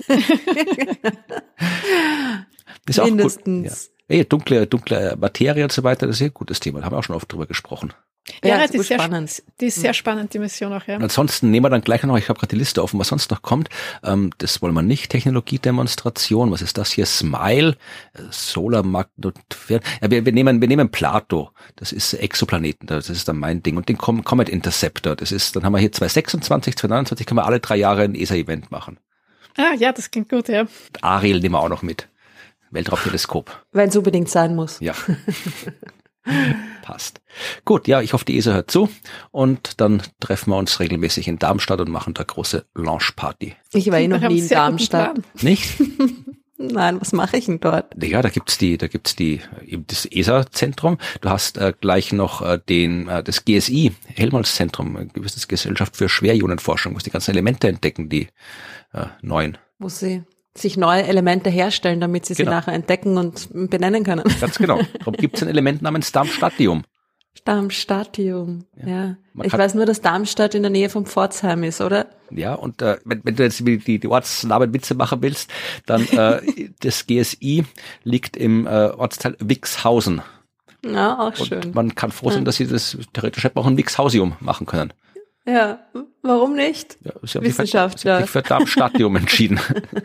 Ist auch mindestens. Gut. Ja. Hey, dunkle, dunkle Materie und so weiter, das ist ein gutes Thema. Da haben wir auch schon oft drüber gesprochen. Ja, ja die, ist sehr, spannend. die ist sehr spannend, die Mission auch, ja. Und ansonsten nehmen wir dann gleich noch, ich habe gerade die Liste offen, was sonst noch kommt. Ähm, das wollen wir nicht. Technologiedemonstration, was ist das hier? Smile, Solar Magnetfeld. Ja, wir, wir nehmen, wir nehmen Plato. Das ist Exoplaneten, das ist dann mein Ding. Und den Comet Interceptor, das ist, dann haben wir hier zwanzig sechsundzwanzig, zwanzig neunundzwanzig, können wir alle drei Jahre ein E S A-Event machen. Ah, ja, das klingt gut, ja. Und Ariel nehmen wir auch noch mit. Weltraumteleskop. Wenn es unbedingt sein muss. Ja. Passt. Gut, ja, ich hoffe, die E S A hört zu und dann treffen wir uns regelmäßig in Darmstadt und machen da große Launchparty. Ich war eh noch nie in Darmstadt. Nicht? Nein, was mache ich denn dort? Ja, da gibt's die, da gibt's die, eben das E S A-Zentrum. Du hast äh, gleich noch äh, den, äh, das G S I, Helmholtz-Zentrum, ein gewisses Gesellschaft für Schwerionenforschung, wo sie die ganzen Elemente entdecken, die äh, neuen. Wo sie sich neue Elemente herstellen, damit sie genau. sie nachher entdecken und benennen können. Ganz genau. Darum gibt es ein Element namens Darmstadtium. Darmstadtium, ja. ja. Ich kann, weiß nur, dass Darmstadt in der Nähe von Pforzheim ist, oder? Ja, und äh, wenn, wenn du jetzt die, die Ortsnamen Witze machen willst, dann äh, das G S I liegt im äh, Ortsteil Wixhausen. Ja, auch und schön. Man kann froh sein, ja. dass sie das theoretisch hätten auch ein Wixhausium machen können. Ja, warum nicht? Ja, sie haben Wissenschaftler. sich für, für Darmstadtium entschieden.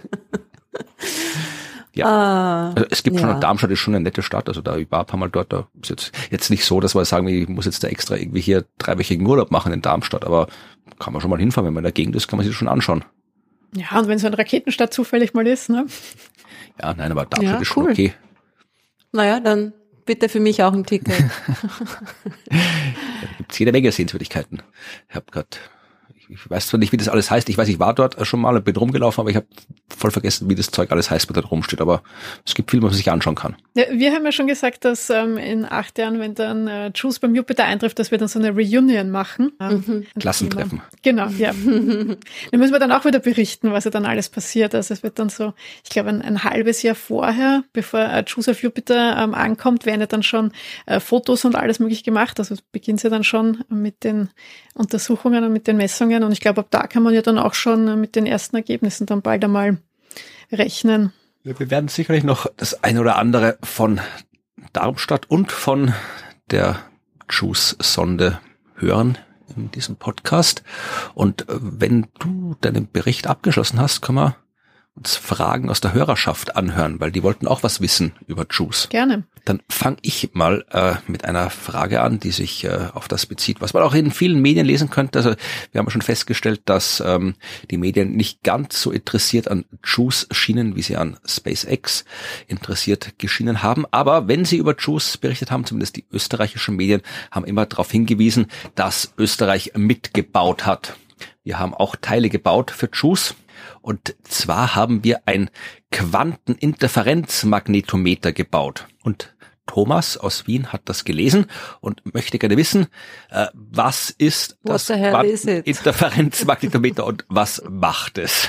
Ja, ah, also es gibt ja. schon, Darmstadt ist schon eine nette Stadt, also da, ich war ein paar Mal dort, da ist jetzt, jetzt nicht so, dass wir sagen, ich muss jetzt da extra irgendwie hier dreiwöchigen Urlaub machen in Darmstadt, aber kann man schon mal hinfahren, wenn man in der Gegend ist, kann man sich das schon anschauen. Ja, und wenn so eine Raketenstadt zufällig mal ist, ne? Ja, nein, aber Darmstadt ja, ist schon cool. okay. Naja, dann bitte für mich auch ein Ticket. Da gibt's jede Menge Sehenswürdigkeiten. Ich habe gerade ich weiß zwar nicht, wie das alles heißt, ich weiß, ich war dort schon mal und bin rumgelaufen, aber ich habe voll vergessen, wie das Zeug alles heißt, was da rumsteht, aber es gibt viel, was man sich anschauen kann. Ja, wir haben ja schon gesagt, dass ähm, in acht Jahren, wenn dann äh, Juice beim Jupiter eintrifft, dass wir dann so eine Reunion machen. Mhm. Klassentreffen. Genau, ja. Da müssen wir dann auch wieder berichten, was ja dann alles passiert. Also es wird dann so, ich glaube, ein, ein halbes Jahr vorher, bevor äh, Juice auf Jupiter ähm, ankommt, werden ja dann schon äh, Fotos und alles möglich gemacht. Also es beginnt ja dann schon mit den Untersuchungen und mit den Messungen. Und ich glaube, ab da kann man ja dann auch schon mit den ersten Ergebnissen dann bald einmal rechnen. Wir werden sicherlich noch das eine oder andere von Darmstadt und von der Juice-Sonde hören in diesem Podcast. Und wenn du deinen Bericht abgeschlossen hast, können wir uns Fragen aus der Hörerschaft anhören, weil die wollten auch was wissen über Juice. Gerne. Dann fange ich mal äh, mit einer Frage an, die sich äh, auf das bezieht, was man auch in vielen Medien lesen könnte. Also wir haben schon festgestellt, dass ähm, die Medien nicht ganz so interessiert an Juice schienen, wie sie an SpaceX interessiert geschienen haben. Aber wenn sie über Juice berichtet haben, zumindest die österreichischen Medien, haben immer darauf hingewiesen, dass Österreich mitgebaut hat. Wir haben auch Teile gebaut für Juice. Und zwar haben wir ein Quanteninterferenzmagnetometer gebaut. Und Thomas aus Wien hat das gelesen und möchte gerne wissen, äh, was ist das Quanteninterferenzmagnetometer und was macht es?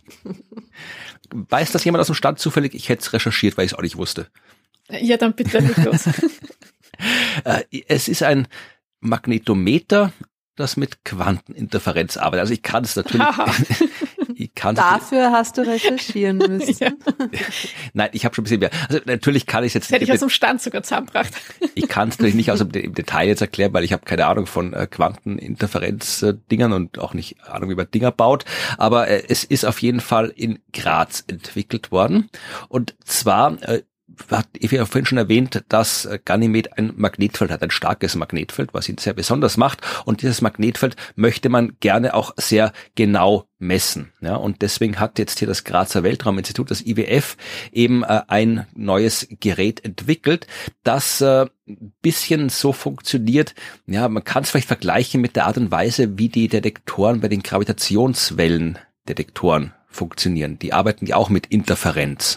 Weiß das jemand aus dem Stand zufällig? Ich hätte es recherchiert, weil ich es auch nicht wusste. Ja, dann bitte nicht los. äh, es ist ein Magnetometer, das mit Quanteninterferenz arbeitet. Also ich kann es natürlich... ich kann's Dafür natürlich, hast du recherchieren müssen. Ja. Nein, ich habe schon ein bisschen mehr. Also natürlich kann ich es jetzt... Das hätte ich aus dem Stand sogar zusammengebracht. Ich kann es natürlich nicht aus dem im Detail jetzt erklären, weil ich habe keine Ahnung von äh, Quanteninterferenz-Dingern und auch nicht Ahnung, wie man Dinger baut. Aber äh, es ist auf jeden Fall in Graz entwickelt worden. Und zwar... Äh, hat Evi ja vorhin schon erwähnt, dass Ganymed ein Magnetfeld hat, ein starkes Magnetfeld, was ihn sehr besonders macht. Und dieses Magnetfeld möchte man gerne auch sehr genau messen. Ja, und deswegen hat jetzt hier das Grazer Weltrauminstitut, das I W F, eben äh, ein neues Gerät entwickelt, das äh, ein bisschen so funktioniert. Ja, man kann es vielleicht vergleichen mit der Art und Weise, wie die Detektoren bei den Gravitationswellendetektoren funktionieren. Die arbeiten ja auch mit Interferenz.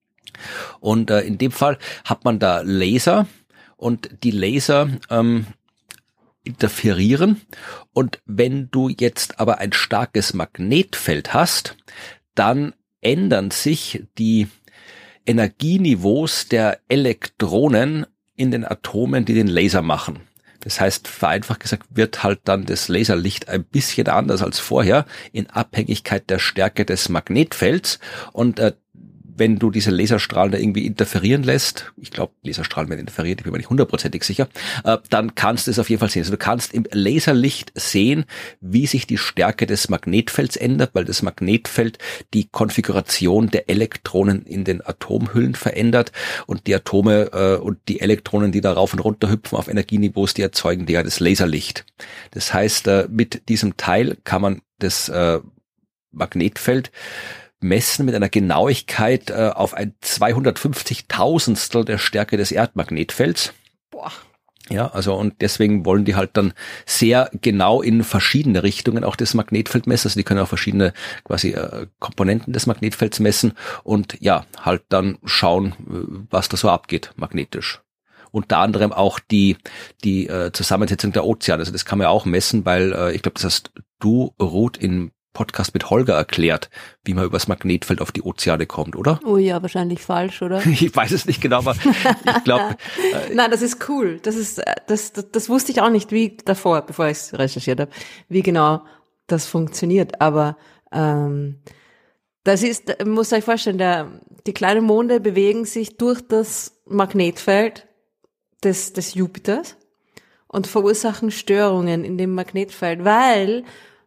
Und äh, in dem Fall hat man da Laser und die Laser ähm, interferieren. Und wenn du jetzt aber ein starkes Magnetfeld hast, dann ändern sich die Energieniveaus der Elektronen in den Atomen, die den Laser machen. Das heißt, vereinfacht gesagt, wird halt dann das Laserlicht ein bisschen anders als vorher in Abhängigkeit der Stärke des Magnetfelds. Und äh, wenn du diese Laserstrahlen da irgendwie interferieren lässt, ich glaube, Laserstrahlen werden interferiert, ich bin mir nicht hundertprozentig sicher, äh, dann kannst du es auf jeden Fall sehen. Also du kannst im Laserlicht sehen, wie sich die Stärke des Magnetfelds ändert, weil das Magnetfeld die Konfiguration der Elektronen in den Atomhüllen verändert und die Atome äh, und die Elektronen, die da rauf und runter hüpfen auf Energieniveaus, die erzeugen ja das Laserlicht. Das heißt, äh, mit diesem Teil kann man das äh, Magnetfeld messen mit einer Genauigkeit äh, auf ein zweihundertfünfzigtausendstel der Stärke des Erdmagnetfelds. Boah. Ja, also und deswegen wollen die halt dann sehr genau in verschiedene Richtungen auch das Magnetfeld messen. Also die können auch verschiedene quasi äh, Komponenten des Magnetfelds messen und ja, halt dann schauen, was da so abgeht magnetisch. Unter anderem auch die die äh, Zusammensetzung der Ozeane. Also das kann man ja auch messen, weil äh, ich glaube, das hast du, Ruth, in Podcast mit Holger erklärt, wie man übers Magnetfeld auf die Ozeane kommt, oder? Oh ja, wahrscheinlich falsch, oder? Ich weiß es nicht genau, aber ich glaube... Äh Nein, das ist cool. Das ist das, das, das wusste ich auch nicht, wie davor, bevor ich es recherchiert habe, wie genau das funktioniert. Aber ähm, das ist, muss euch vorstellen, der, die kleinen Monde bewegen sich durch das Magnetfeld des, des Jupiters und verursachen Störungen in dem Magnetfeld, weil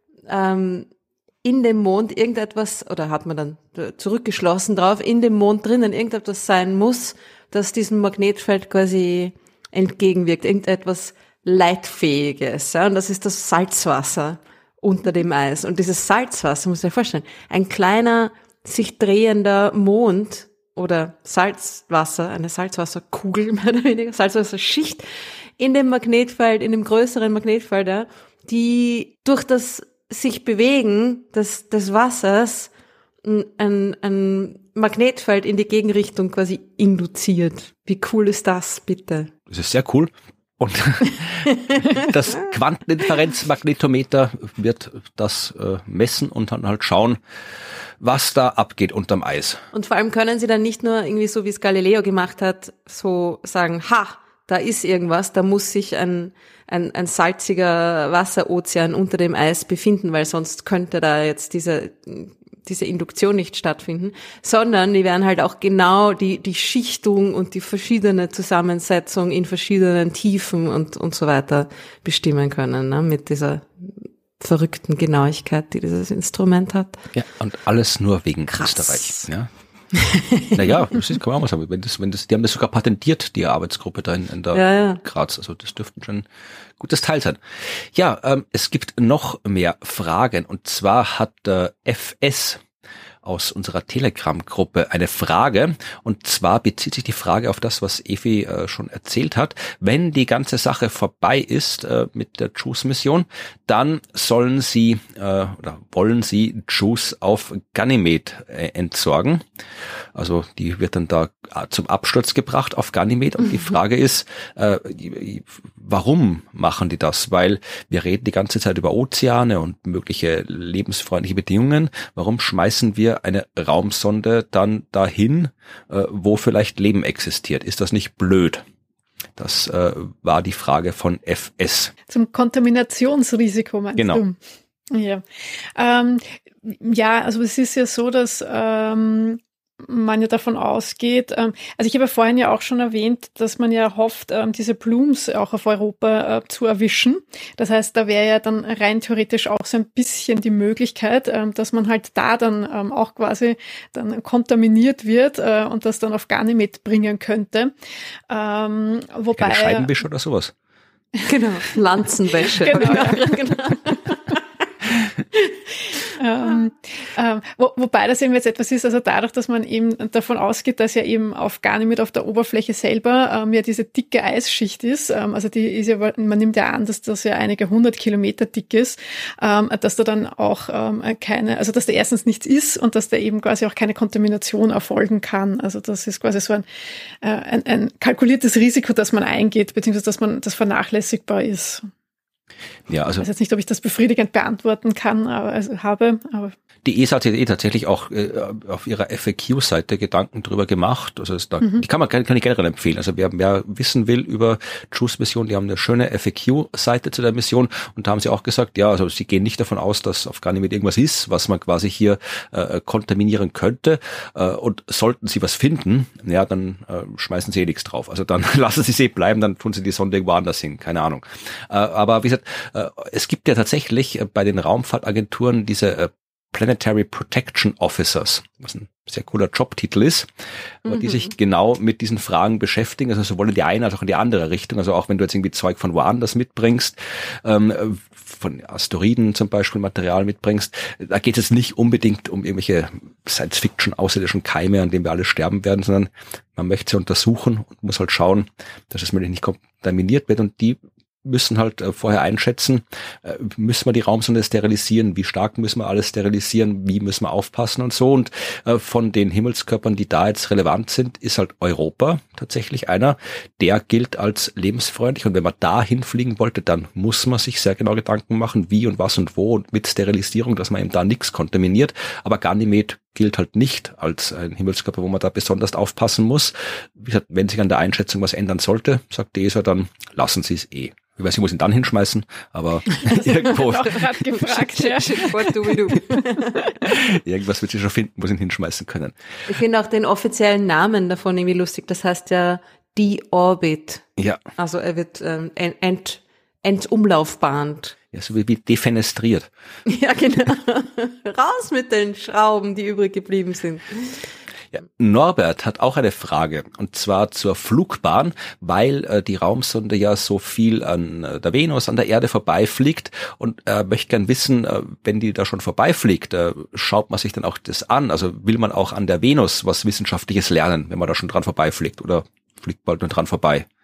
ähm, in dem Mond irgendetwas, oder hat man dann zurückgeschlossen drauf, in dem Mond drinnen irgendetwas sein muss, das diesem Magnetfeld quasi entgegenwirkt, irgendetwas Leitfähiges. Ja? Und das ist das Salzwasser unter dem Eis. Und dieses Salzwasser, muss ich mir vorstellen, ein kleiner, sich drehender Mond oder Salzwasser, eine Salzwasserkugel, mehr oder weniger, Salzwasserschicht in dem Magnetfeld, in dem größeren Magnetfeld, ja, die durch das sich bewegen des, des Wassers ein, ein Magnetfeld in die Gegenrichtung quasi induziert. Wie cool ist das, bitte? Das ist sehr cool. Und das Quanteninferenzmagnetometer wird das äh, messen und dann halt schauen, was da abgeht unterm Eis. Und vor allem können sie dann nicht nur irgendwie so, wie es Galileo gemacht hat, so sagen, ha, da ist irgendwas, da muss sich ein, ein, ein salziger Wasserozean unter dem Eis befinden, weil sonst könnte da jetzt diese diese Induktion nicht stattfinden, sondern die werden halt auch genau die die Schichtung und die verschiedene Zusammensetzung in verschiedenen Tiefen und und so weiter bestimmen können, ne, mit dieser verrückten Genauigkeit, die dieses Instrument hat. Ja, und alles nur wegen Krass. Österreich. Ja. Naja, das ist, kann man auch mal sagen, wenn das, wenn das, die haben das sogar patentiert, die Arbeitsgruppe da in, in der ja, ja. Graz, also das dürften schon ein gutes Teil sein. Ja, ähm, es gibt noch mehr Fragen und zwar hat der F S aus unserer Telegram-Gruppe eine Frage und zwar bezieht sich die Frage auf das, was Evi äh, schon erzählt hat. Wenn die ganze Sache vorbei ist äh, mit der JUICE-Mission, dann sollen sie äh, oder wollen sie JUICE auf Ganymed äh, entsorgen. Also die wird dann da zum Absturz gebracht auf Ganymed und die Frage ist, äh, warum machen die das? Weil wir reden die ganze Zeit über Ozeane und mögliche lebensfreundliche Bedingungen. Warum schmeißen wir eine Raumsonde dann dahin, äh, wo vielleicht Leben existiert? Ist das nicht blöd? Das äh, war die Frage von F S. Zum Kontaminationsrisiko meinst genau. du? Ja. Ähm, ja, also es ist ja so, dass ähm, man ja davon ausgeht, ähm, also ich habe ja vorhin ja auch schon erwähnt, dass man ja hofft, ähm, diese Plumes auch auf Europa äh, zu erwischen. Das heißt, da wäre ja dann rein theoretisch auch so ein bisschen die Möglichkeit, ähm, dass man halt da dann ähm, auch quasi dann kontaminiert wird äh, und das dann auf Ganymed bringen könnte. Ähm, wobei Keine Scheibenwischer oder sowas? Genau, Lanzenwäsche. Genau, ja. genau. ähm, ähm, wo, wobei das eben jetzt etwas ist, also dadurch, dass man eben davon ausgeht, dass ja eben auf Ganymed auf der Oberfläche selber ähm, ja diese dicke Eisschicht ist, ähm, also die ist ja, man nimmt ja an, dass das ja einige hundert Kilometer dick ist, ähm, dass da dann auch ähm, keine, also dass da erstens nichts ist und dass da eben quasi auch keine Kontamination erfolgen kann. Also das ist quasi so ein, äh, ein, ein kalkuliertes Risiko, das man eingeht, beziehungsweise dass man das vernachlässigbar ist. Ja, also ich weiß jetzt nicht, ob ich das befriedigend beantworten kann, aber also habe. Aber die E S A hat sich eh tatsächlich auch äh, auf ihrer F A Q-Seite Gedanken drüber gemacht. Also da, mhm. die kann man kann ich generell empfehlen. Also wer mehr wissen will über JUICE-Mission, die haben eine schöne F A Q-Seite zu der Mission und da haben sie auch gesagt, ja, also sie gehen nicht davon aus, dass auf Ganymed irgendwas ist, was man quasi hier äh, kontaminieren könnte. Äh, und sollten sie was finden, ja, dann äh, schmeißen sie eh nichts drauf. Also dann lassen sie sie bleiben, dann tun sie die Sonde irgendwo anders hin. Keine Ahnung. Äh, aber wie gesagt, äh, es gibt ja tatsächlich äh, bei den Raumfahrtagenturen diese äh, Planetary Protection Officers, was ein sehr cooler Jobtitel ist, aber mhm. die sich genau mit diesen Fragen beschäftigen, also sowohl in die eine als auch in die andere Richtung, also auch wenn du jetzt irgendwie Zeug von woanders mitbringst, ähm, von Asteroiden zum Beispiel Material mitbringst, da geht es nicht unbedingt um irgendwelche Science-Fiction außerirdischen Keime, an denen wir alle sterben werden, sondern man möchte sie untersuchen und muss halt schauen, dass es möglichst nicht kontaminiert wird und die müssen halt äh, vorher einschätzen, äh, müssen wir die Raumsonde sterilisieren, wie stark müssen wir alles sterilisieren, wie müssen wir aufpassen und so. Und äh, von den Himmelskörpern, die da jetzt relevant sind, ist halt Europa tatsächlich einer, der gilt als lebensfreundlich. Und wenn man da hinfliegen wollte, dann muss man sich sehr genau Gedanken machen, wie und was und wo und mit Sterilisierung, dass man eben da nichts kontaminiert. Aber Ganymed gilt halt nicht als ein Himmelskörper, wo man da besonders aufpassen muss. Wie gesagt, wenn sich an der Einschätzung was ändern sollte, sagt die E S A, dann lassen sie es eh. Ich weiß nicht, muss ihn dann hinschmeißen, aber irgendwo. gefragt, ja. Irgendwas wird sie schon finden, wo sie ihn hinschmeißen können. Ich finde auch den offiziellen Namen davon irgendwie lustig. Das heißt ja Deorbit. Ja. Also er wird ähm, ent, entumlaufbahnt. Ja, so wie, wie defenestriert. Ja, genau. Raus mit den Schrauben, die übrig geblieben sind. Ja, Norbert hat auch eine Frage, und zwar zur Flugbahn, weil äh, die Raumsonde ja so viel an äh, der Venus, an der Erde vorbeifliegt und äh, möchte gern wissen, äh, wenn die da schon vorbeifliegt, äh, schaut man sich dann auch das an? Also will man auch an der Venus was Wissenschaftliches lernen, wenn man da schon dran vorbeifliegt, oder fliegt bald nur dran vorbei?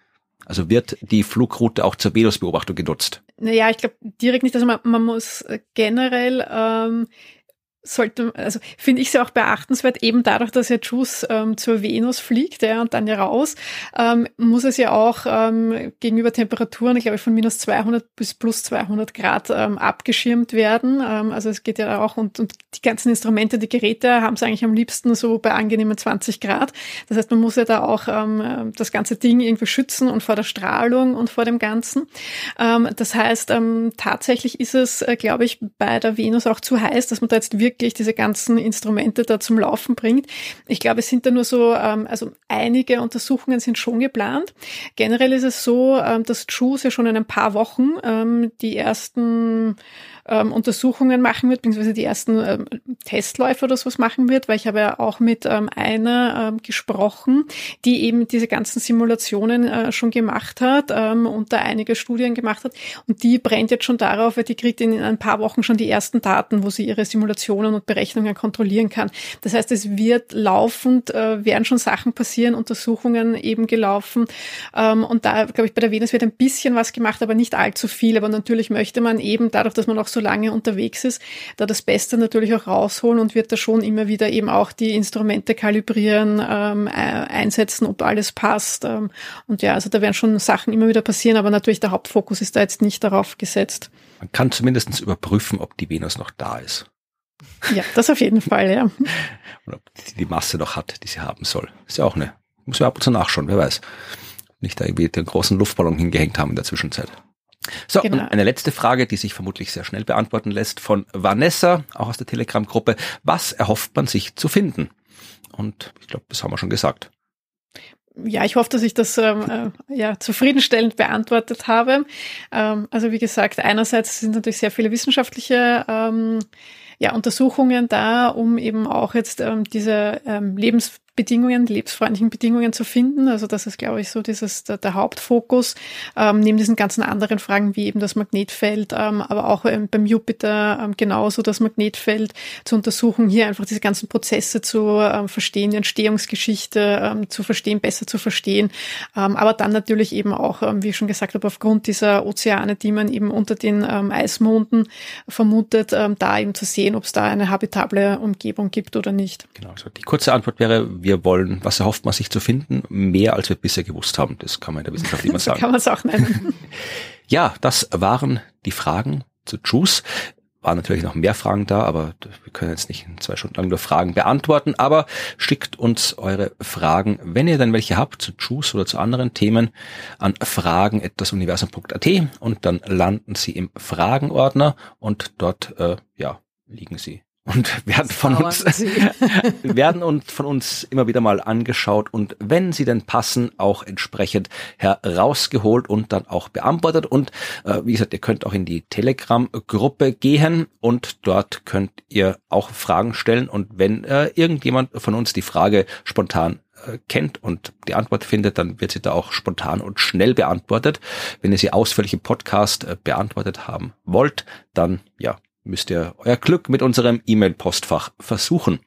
Also wird die Flugroute auch zur Venusbeobachtung genutzt? Naja, ich glaube direkt nicht. Also man, man muss generell ähm, sollte, also finde ich es ja auch beachtenswert, eben dadurch, dass ja JUICE ähm, zur Venus fliegt, ja, und dann ja raus, ähm, muss es ja auch ähm, gegenüber Temperaturen, ich glaube von minus zweihundert bis plus zweihundert Grad ähm, abgeschirmt werden. Ähm, also es geht ja auch, und, und die ganzen Instrumente, die Geräte haben es eigentlich am liebsten so bei angenehmen zwanzig Grad. Das heißt, man muss ja da auch ähm, das ganze Ding irgendwie schützen und vor der Strahlung und vor dem Ganzen. Ähm, das heißt, ähm, tatsächlich ist es, äh, glaube ich, bei der Venus auch zu heiß, dass man da jetzt wirklich diese ganzen Instrumente da zum Laufen bringt. Ich glaube, es sind da nur so, ähm, also einige Untersuchungen sind schon geplant. Generell ist es so, ähm, dass JUICE ja schon in ein paar Wochen ähm, die ersten ähm, Untersuchungen machen wird, beziehungsweise die ersten ähm, Testläufe oder sowas machen wird, weil ich habe ja auch mit ähm, einer ähm, gesprochen, die eben diese ganzen Simulationen äh, schon gemacht hat ähm, und da einige Studien gemacht hat, und die brennt jetzt schon darauf, weil die kriegt in ein paar Wochen schon die ersten Daten, wo sie ihre Simulationen und Berechnungen kontrollieren kann. Das heißt, es wird laufend, äh, werden schon Sachen passieren, Untersuchungen eben gelaufen, ähm, und da, glaube ich, bei der Venus wird ein bisschen was gemacht, aber nicht allzu viel, aber natürlich möchte man eben dadurch, dass man auch so lange unterwegs ist, da das Beste natürlich auch rausholen und wird da schon immer wieder eben auch die Instrumente kalibrieren, ähm, einsetzen, ob alles passt. Ähm, und ja, also da werden schon Sachen immer wieder passieren, aber natürlich der Hauptfokus ist da jetzt nicht darauf gesetzt. Man kann zumindest überprüfen, ob die Venus noch da ist. Ja, das auf jeden Fall, ja. Und ob die die Masse noch hat, die sie haben soll. Ist ja auch eine, muss man ab und zu nachschauen, wer weiß. Nicht da irgendwie den großen Luftballon hingehängt haben in der Zwischenzeit. So, genau. Und eine letzte Frage, die sich vermutlich sehr schnell beantworten lässt, von Vanessa, auch aus der Telegram-Gruppe. Was erhofft man sich zu finden? Und ich glaube, das haben wir schon gesagt. Ja, ich hoffe, dass ich das ähm, äh, ja zufriedenstellend beantwortet habe. Ähm, also wie gesagt, einerseits sind natürlich sehr viele wissenschaftliche ähm, ja, Untersuchungen da, um eben auch jetzt ähm, diese ähm, Lebens Bedingungen, lebensfreundlichen Bedingungen zu finden. Also das ist, glaube ich, so dieses der, der Hauptfokus, ähm, neben diesen ganzen anderen Fragen wie eben das Magnetfeld, ähm, aber auch ähm, beim Jupiter ähm, genauso das Magnetfeld zu untersuchen, hier einfach diese ganzen Prozesse zu ähm, verstehen, die Entstehungsgeschichte ähm, zu verstehen, besser zu verstehen, ähm, aber dann natürlich eben auch, ähm, wie ich schon gesagt habe, aufgrund dieser Ozeane, die man eben unter den ähm, Eismonden vermutet, ähm, da eben zu sehen, ob es da eine habitable Umgebung gibt oder nicht. Genau, also die kurze Antwort wäre, wir wollen, was erhofft man sich zu finden? Mehr, als wir bisher gewusst haben. Das kann man in der Wissenschaft immer sagen. So kann man es auch nennen. Ja, das waren die Fragen zu JUICE. Waren natürlich noch mehr Fragen da, aber wir können jetzt nicht in zwei Stunden lang nur Fragen beantworten. Aber schickt uns eure Fragen, wenn ihr dann welche habt, zu JUICE oder zu anderen Themen, an fragen at das universum punkt a t und dann landen sie im Fragenordner und dort, äh, ja, liegen sie. Und werden von uns, werden und von uns immer wieder mal angeschaut und wenn sie denn passen, auch entsprechend herausgeholt und dann auch beantwortet. Und äh, wie gesagt, ihr könnt auch in die Telegram-Gruppe gehen und dort könnt ihr auch Fragen stellen. Und wenn äh, irgendjemand von uns die Frage spontan äh, kennt und die Antwort findet, dann wird sie da auch spontan und schnell beantwortet. Wenn ihr sie ausführlich im Podcast äh, beantwortet haben wollt, dann ja, müsst ihr euer Glück mit unserem E-Mail-Postfach versuchen.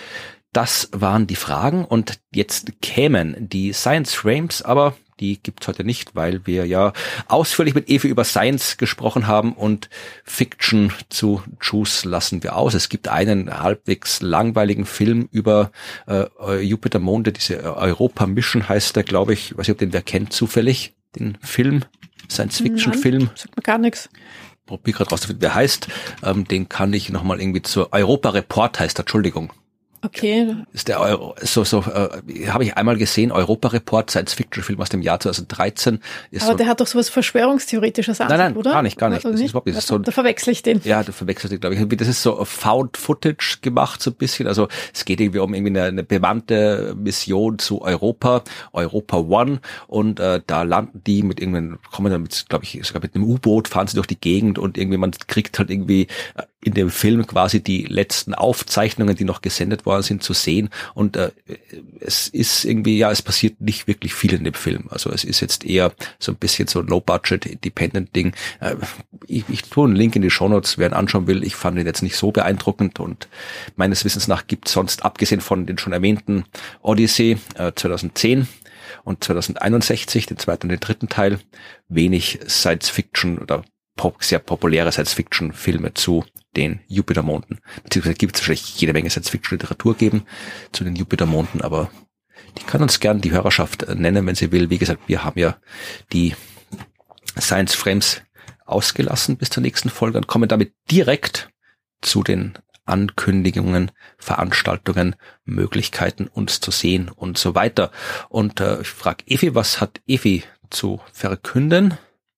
Das waren die Fragen und jetzt kämen die Science Frames, aber die gibt's heute nicht, weil wir ja ausführlich mit Evi über Science gesprochen haben und Fiction zu JUICE lassen wir aus. Es gibt einen halbwegs langweiligen Film über äh, Jupiter Monde, diese Europa-Mission heißt der, glaube ich. Ich weiß nicht, ob den wer kennt zufällig, den Film, Science-Fiction-Film. Sagt mir gar nichts. Probier gerade rauszufinden, wer heißt. Ähm, den kann ich nochmal irgendwie zur Europa-Report heißt, Entschuldigung. Okay. Ist der Euro, so, so, äh, habe ich einmal gesehen, Europa-Report, Science-Fiction-Film aus dem Jahr zweitausenddreizehn. Ist Aber so, der hat doch sowas Verschwörungstheoretisches an, nein, nein, oder? gar nicht, gar nicht. Also Das nicht? ist überhaupt nicht. Das ist so, da verwechsel ich den. Ja, du verwechselst dich, glaube ich. Das ist so Found-Footage gemacht, so ein bisschen. Also es geht irgendwie um irgendwie eine, eine bemannte Mission zu Europa, Europa One. Und äh, da landen die mit irgendeinem, kommen dann mit, glaube ich, sogar mit einem U-Boot, fahren sie durch die Gegend und irgendwie man kriegt halt irgendwie äh, in dem Film quasi die letzten Aufzeichnungen, die noch gesendet worden sind, zu sehen. Und äh, es ist irgendwie, ja, es passiert nicht wirklich viel in dem Film. Also es ist jetzt eher so ein bisschen so ein Low-Budget, Independent-Ding. Äh, ich, ich tue einen Link in die Shownotes, wer ihn anschauen will. Ich fand ihn jetzt nicht so beeindruckend und meines Wissens nach gibt es sonst, abgesehen von den schon erwähnten Odyssey äh, zweitausendzehn, und zweitausendeinundsechzig, den zweiten und den dritten Teil, wenig Science-Fiction oder pop, sehr populäre Science-Fiction-Filme zu den Jupitermonden. Beziehungsweise gibt es wahrscheinlich jede Menge Science-Fiction-Literatur geben zu den Jupitermonden, aber die kann uns gern die Hörerschaft nennen, wenn sie will. Wie gesagt, wir haben ja die Science Frames ausgelassen bis zur nächsten Folge und kommen damit direkt zu den Ankündigungen, Veranstaltungen, Möglichkeiten, uns zu sehen und so weiter. Und äh, ich frage Evi, was hat Evi zu verkünden?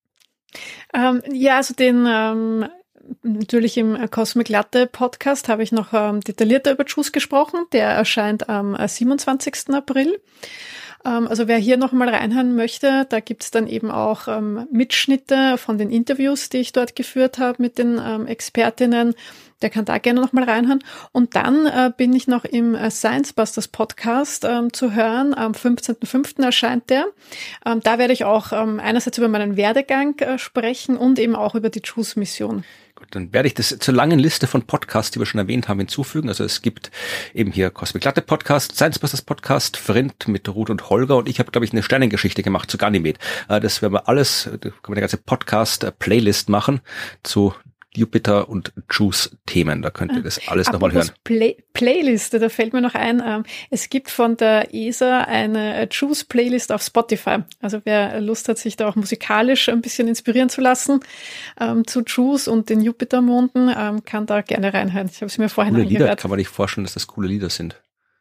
Ähm, ja, also den ähm, natürlich im Cosmic Latte Podcast habe ich noch ähm, detaillierter über Juice gesprochen. Der erscheint am siebenundzwanzigsten April. Ähm, also wer hier noch mal reinhören möchte, da gibt's dann eben auch ähm, Mitschnitte von den Interviews, die ich dort geführt habe mit den ähm, Expertinnen. Der kann da gerne noch mal reinhören. Und dann äh, bin ich noch im äh, Science Busters Podcast ähm, zu hören. Am fünfzehnten fünften erscheint der. Ähm, da werde ich auch ähm, einerseits über meinen Werdegang äh, sprechen und eben auch über die Juice-Mission. Gut, dann werde ich das zur langen Liste von Podcasts, die wir schon erwähnt haben, hinzufügen. Also es gibt eben hier Cosmic Latte Podcast, Science Busters Podcast, Vrind mit Ruth und Holger und ich habe, glaube ich, eine Sternengeschichte gemacht zu Ganymed. Äh, das werden wir alles, da können wir eine ganze Podcast-Playlist machen zu Jupiter und Juice-Themen. Da könnt ihr das alles nochmal hören. Play- Playliste, da fällt mir noch ein, ähm, es gibt von der E S A eine Juice-Playlist auf Spotify. Also wer Lust hat, sich da auch musikalisch ein bisschen inspirieren zu lassen ähm, zu Juice und den Jupitermonden, ähm, kann da gerne reinhören. Ich habe es mir vorhin coole angehört. Lieder, kann man nicht vorstellen, dass das coole Lieder sind.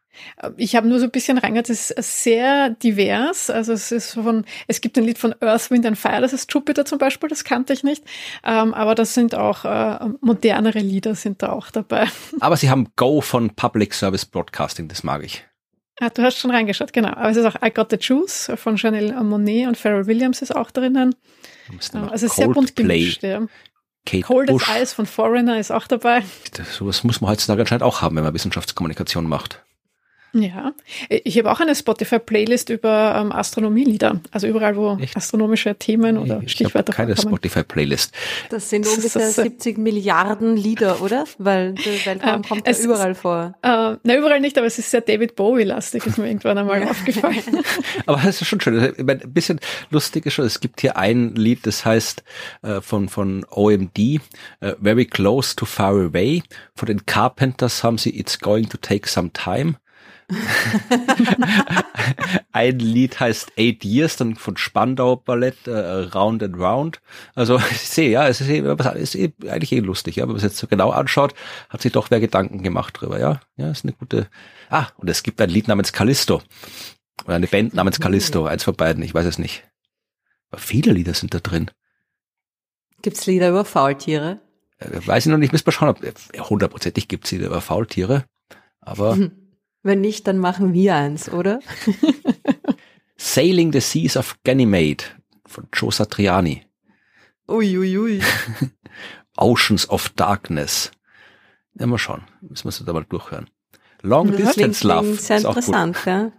Ich habe nur so ein bisschen reingehört, es ist sehr divers. Also es ist von, es gibt ein Lied von Earth, Wind and Fire, das ist Jupiter zum Beispiel, das kannte ich nicht. Ähm, aber das sind auch äh, modernere Lieder sind da auch dabei. Aber sie haben Go von Public Service Broadcasting, das mag ich. Ah, du hast schon reingeschaut, genau. Aber es ist auch I Got the Juice von Janelle Monáe und Pharrell Williams ist auch drinnen. Ähm, also es ist sehr bunt gemischt. Ja. Kate Cold Bush. as Ice von Foreigner ist auch dabei. Das, sowas muss man heutzutage anscheinend auch haben, wenn man Wissenschaftskommunikation macht. Ja, ich habe auch eine Spotify-Playlist über ähm, Astronomielieder, also überall, wo Echt? astronomische Themen oder ich Stichwörter habe keine vorkommen. Spotify-Playlist. Das sind Das ungefähr ist, äh, siebzig Milliarden Lieder, oder? Weil der Weltraum ähm, kommt ja überall ist, vor. Äh, na, überall nicht, aber es ist sehr David Bowie-lastig, ist mir irgendwann einmal aufgefallen. Aber das ist schon schön. Ich meine, ein bisschen lustig ist schon, es gibt hier ein Lied, das heißt äh, von von O M D, äh, Very Close to Far Away. Von den Carpenters haben sie It's Going to Take Some Time. Ein Lied heißt Eight Years, dann von Spandau Ballett, äh, Round and Round. Also ich sehe, ja, es ist, eh, ist eh, eigentlich eh lustig, ja, wenn man es jetzt so genau anschaut, hat sich doch wer Gedanken gemacht drüber, ja. Ja, ist eine gute. Ah, und es gibt ein Lied namens Callisto. Oder eine Band namens Callisto, eins von beiden, ich weiß es nicht. Aber viele Lieder sind da drin. Gibt's Lieder über Faultiere? Äh, weiß ich noch nicht, müssen wir schauen, ob hundertprozentig gibt's Lieder über Faultiere, aber wenn nicht, dann machen wir eins, oder? Sailing the Seas of Ganymede von Joe Satriani. Uiuiui. Ui, ui. Oceans of Darkness. Ja, mal schauen. Müssen wir es da mal durchhören. Long Das Distance klingt, Love. klingt sehr ist auch interessant, gut. ja.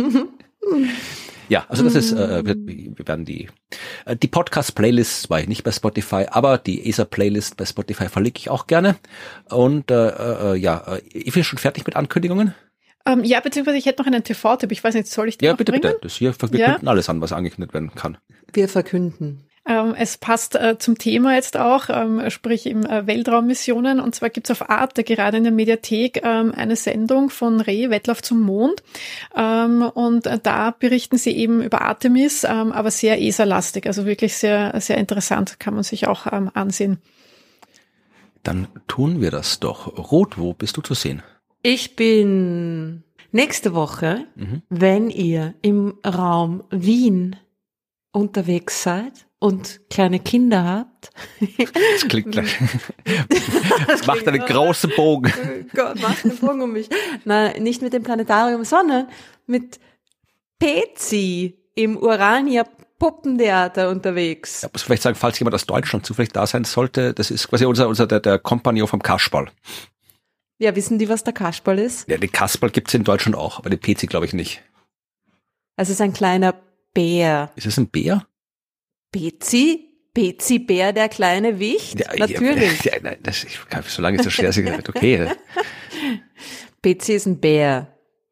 Ja, also das ist, äh, wir, wir werden die, äh, die Podcast-Playlists, war ich nicht bei Spotify, aber die E S A-Playlist bei Spotify verlinke ich auch gerne. Und äh, äh, ja, äh, ich bin schon fertig mit Ankündigungen. Ähm, ja, beziehungsweise ich hätte noch einen T V-Tipp. Ich weiß nicht, soll ich den Ja, noch bitte, bringen? bitte. Das hier, wir Ja. könnten alles an, was angekündigt werden kann. Wir verkünden. Ähm, es passt äh, zum Thema jetzt auch, ähm, sprich im äh, Weltraummissionen. Und zwar gibt's auf Arte gerade in der Mediathek ähm, eine Sendung von Reh, Wettlauf zum Mond. Ähm, und äh, da berichten sie eben über Artemis, ähm, aber sehr E S A-lastig. Also wirklich sehr, sehr interessant, kann man sich auch ähm, ansehen. Dann tun wir das doch. Ruth, wo bist du zu sehen? Ich bin nächste Woche, Mhm. wenn ihr im Raum Wien unterwegs seid und kleine Kinder habt. Das klingt gleich. Das macht einen großen Bogen. Oh Gott, macht einen Bogen um mich. Nein, nicht mit dem Planetarium, sondern mit Pezi im Urania Puppentheater unterwegs. Ich muss vielleicht sagen, falls jemand aus Deutschland zufällig da sein sollte, das ist quasi unser, unser der, der Kompagnon vom Kasperl. Ja, wissen die, was der Kasperl ist? Ja, den Kasperl gibt's in Deutschland auch, aber den P C glaube ich nicht. Also es ist ein kleiner Bär. Ist es ein Bär? Pezi? Pezi-Bär, der kleine Wicht? Ja, Natürlich. Ja, ja, nein, das, ich, solange es so schwer ist, okay. Pezi ist ein Bär.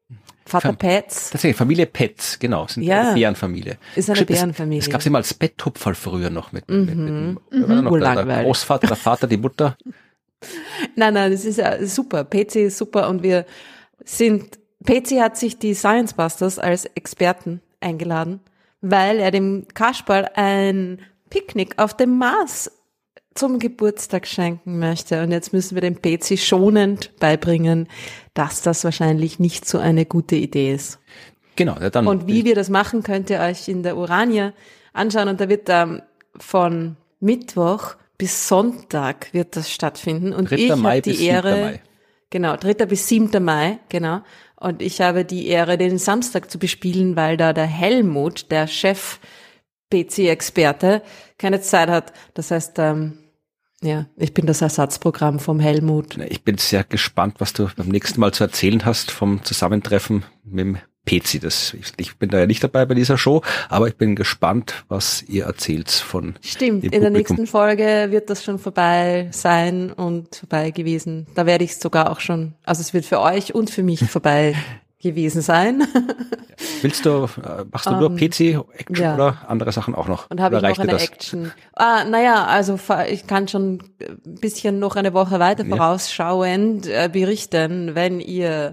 Vater Fam- Petz. Tatsächlich, Familie Petz, genau, sind Ja. eine Bärenfamilie. Ist eine Stimmt, es- Bärenfamilie. Es gab immer als Betttupferl früher noch mit, mit, mit, mit Mhm. wer war da noch der, der Urlangweilig. Großvater, der Vater, die Mutter. Nein, nein, das ist ja super. P C ist super und wir sind, P C hat sich die Science Busters als Experten eingeladen, weil er dem Kasperl ein Picknick auf dem Mars zum Geburtstag schenken möchte. Und jetzt müssen wir dem P C schonend beibringen, dass das wahrscheinlich nicht so eine gute Idee ist. Genau, ja, dann. Und wie wir das machen, könnt ihr euch in der Urania anschauen. Und da wird ähm, von Mittwoch bis Sonntag wird das stattfinden. Und ich dritter Mai habe die bis siebter Ehre, Mai. genau, dritter bis siebter Mai, genau. Und ich habe die Ehre, den Samstag zu bespielen, weil da der Helmut, der Chef-P C-Experte, keine Zeit hat. Das heißt, ähm, ja, ich bin das Ersatzprogramm vom Helmut. Ich bin sehr gespannt, was du beim nächsten Mal zu erzählen hast vom Zusammentreffen mit dem P C. Das, ich, ich bin da ja nicht dabei bei dieser Show, aber ich bin gespannt, was ihr erzählt von Stimmt, dem in der Publikum. nächsten Folge wird das schon vorbei sein und vorbei gewesen. Da werde ich es sogar auch schon, also es wird für euch und für mich vorbei gewesen sein. Willst du, äh, machst du nur Ähm, P C-Action ja. oder andere Sachen auch noch? Und habe Oder ich reicht noch dir eine das? Action. Ah, naja, also fa- ich kann schon ein bisschen noch eine Woche weiter Ja. vorausschauend äh, berichten, wenn ihr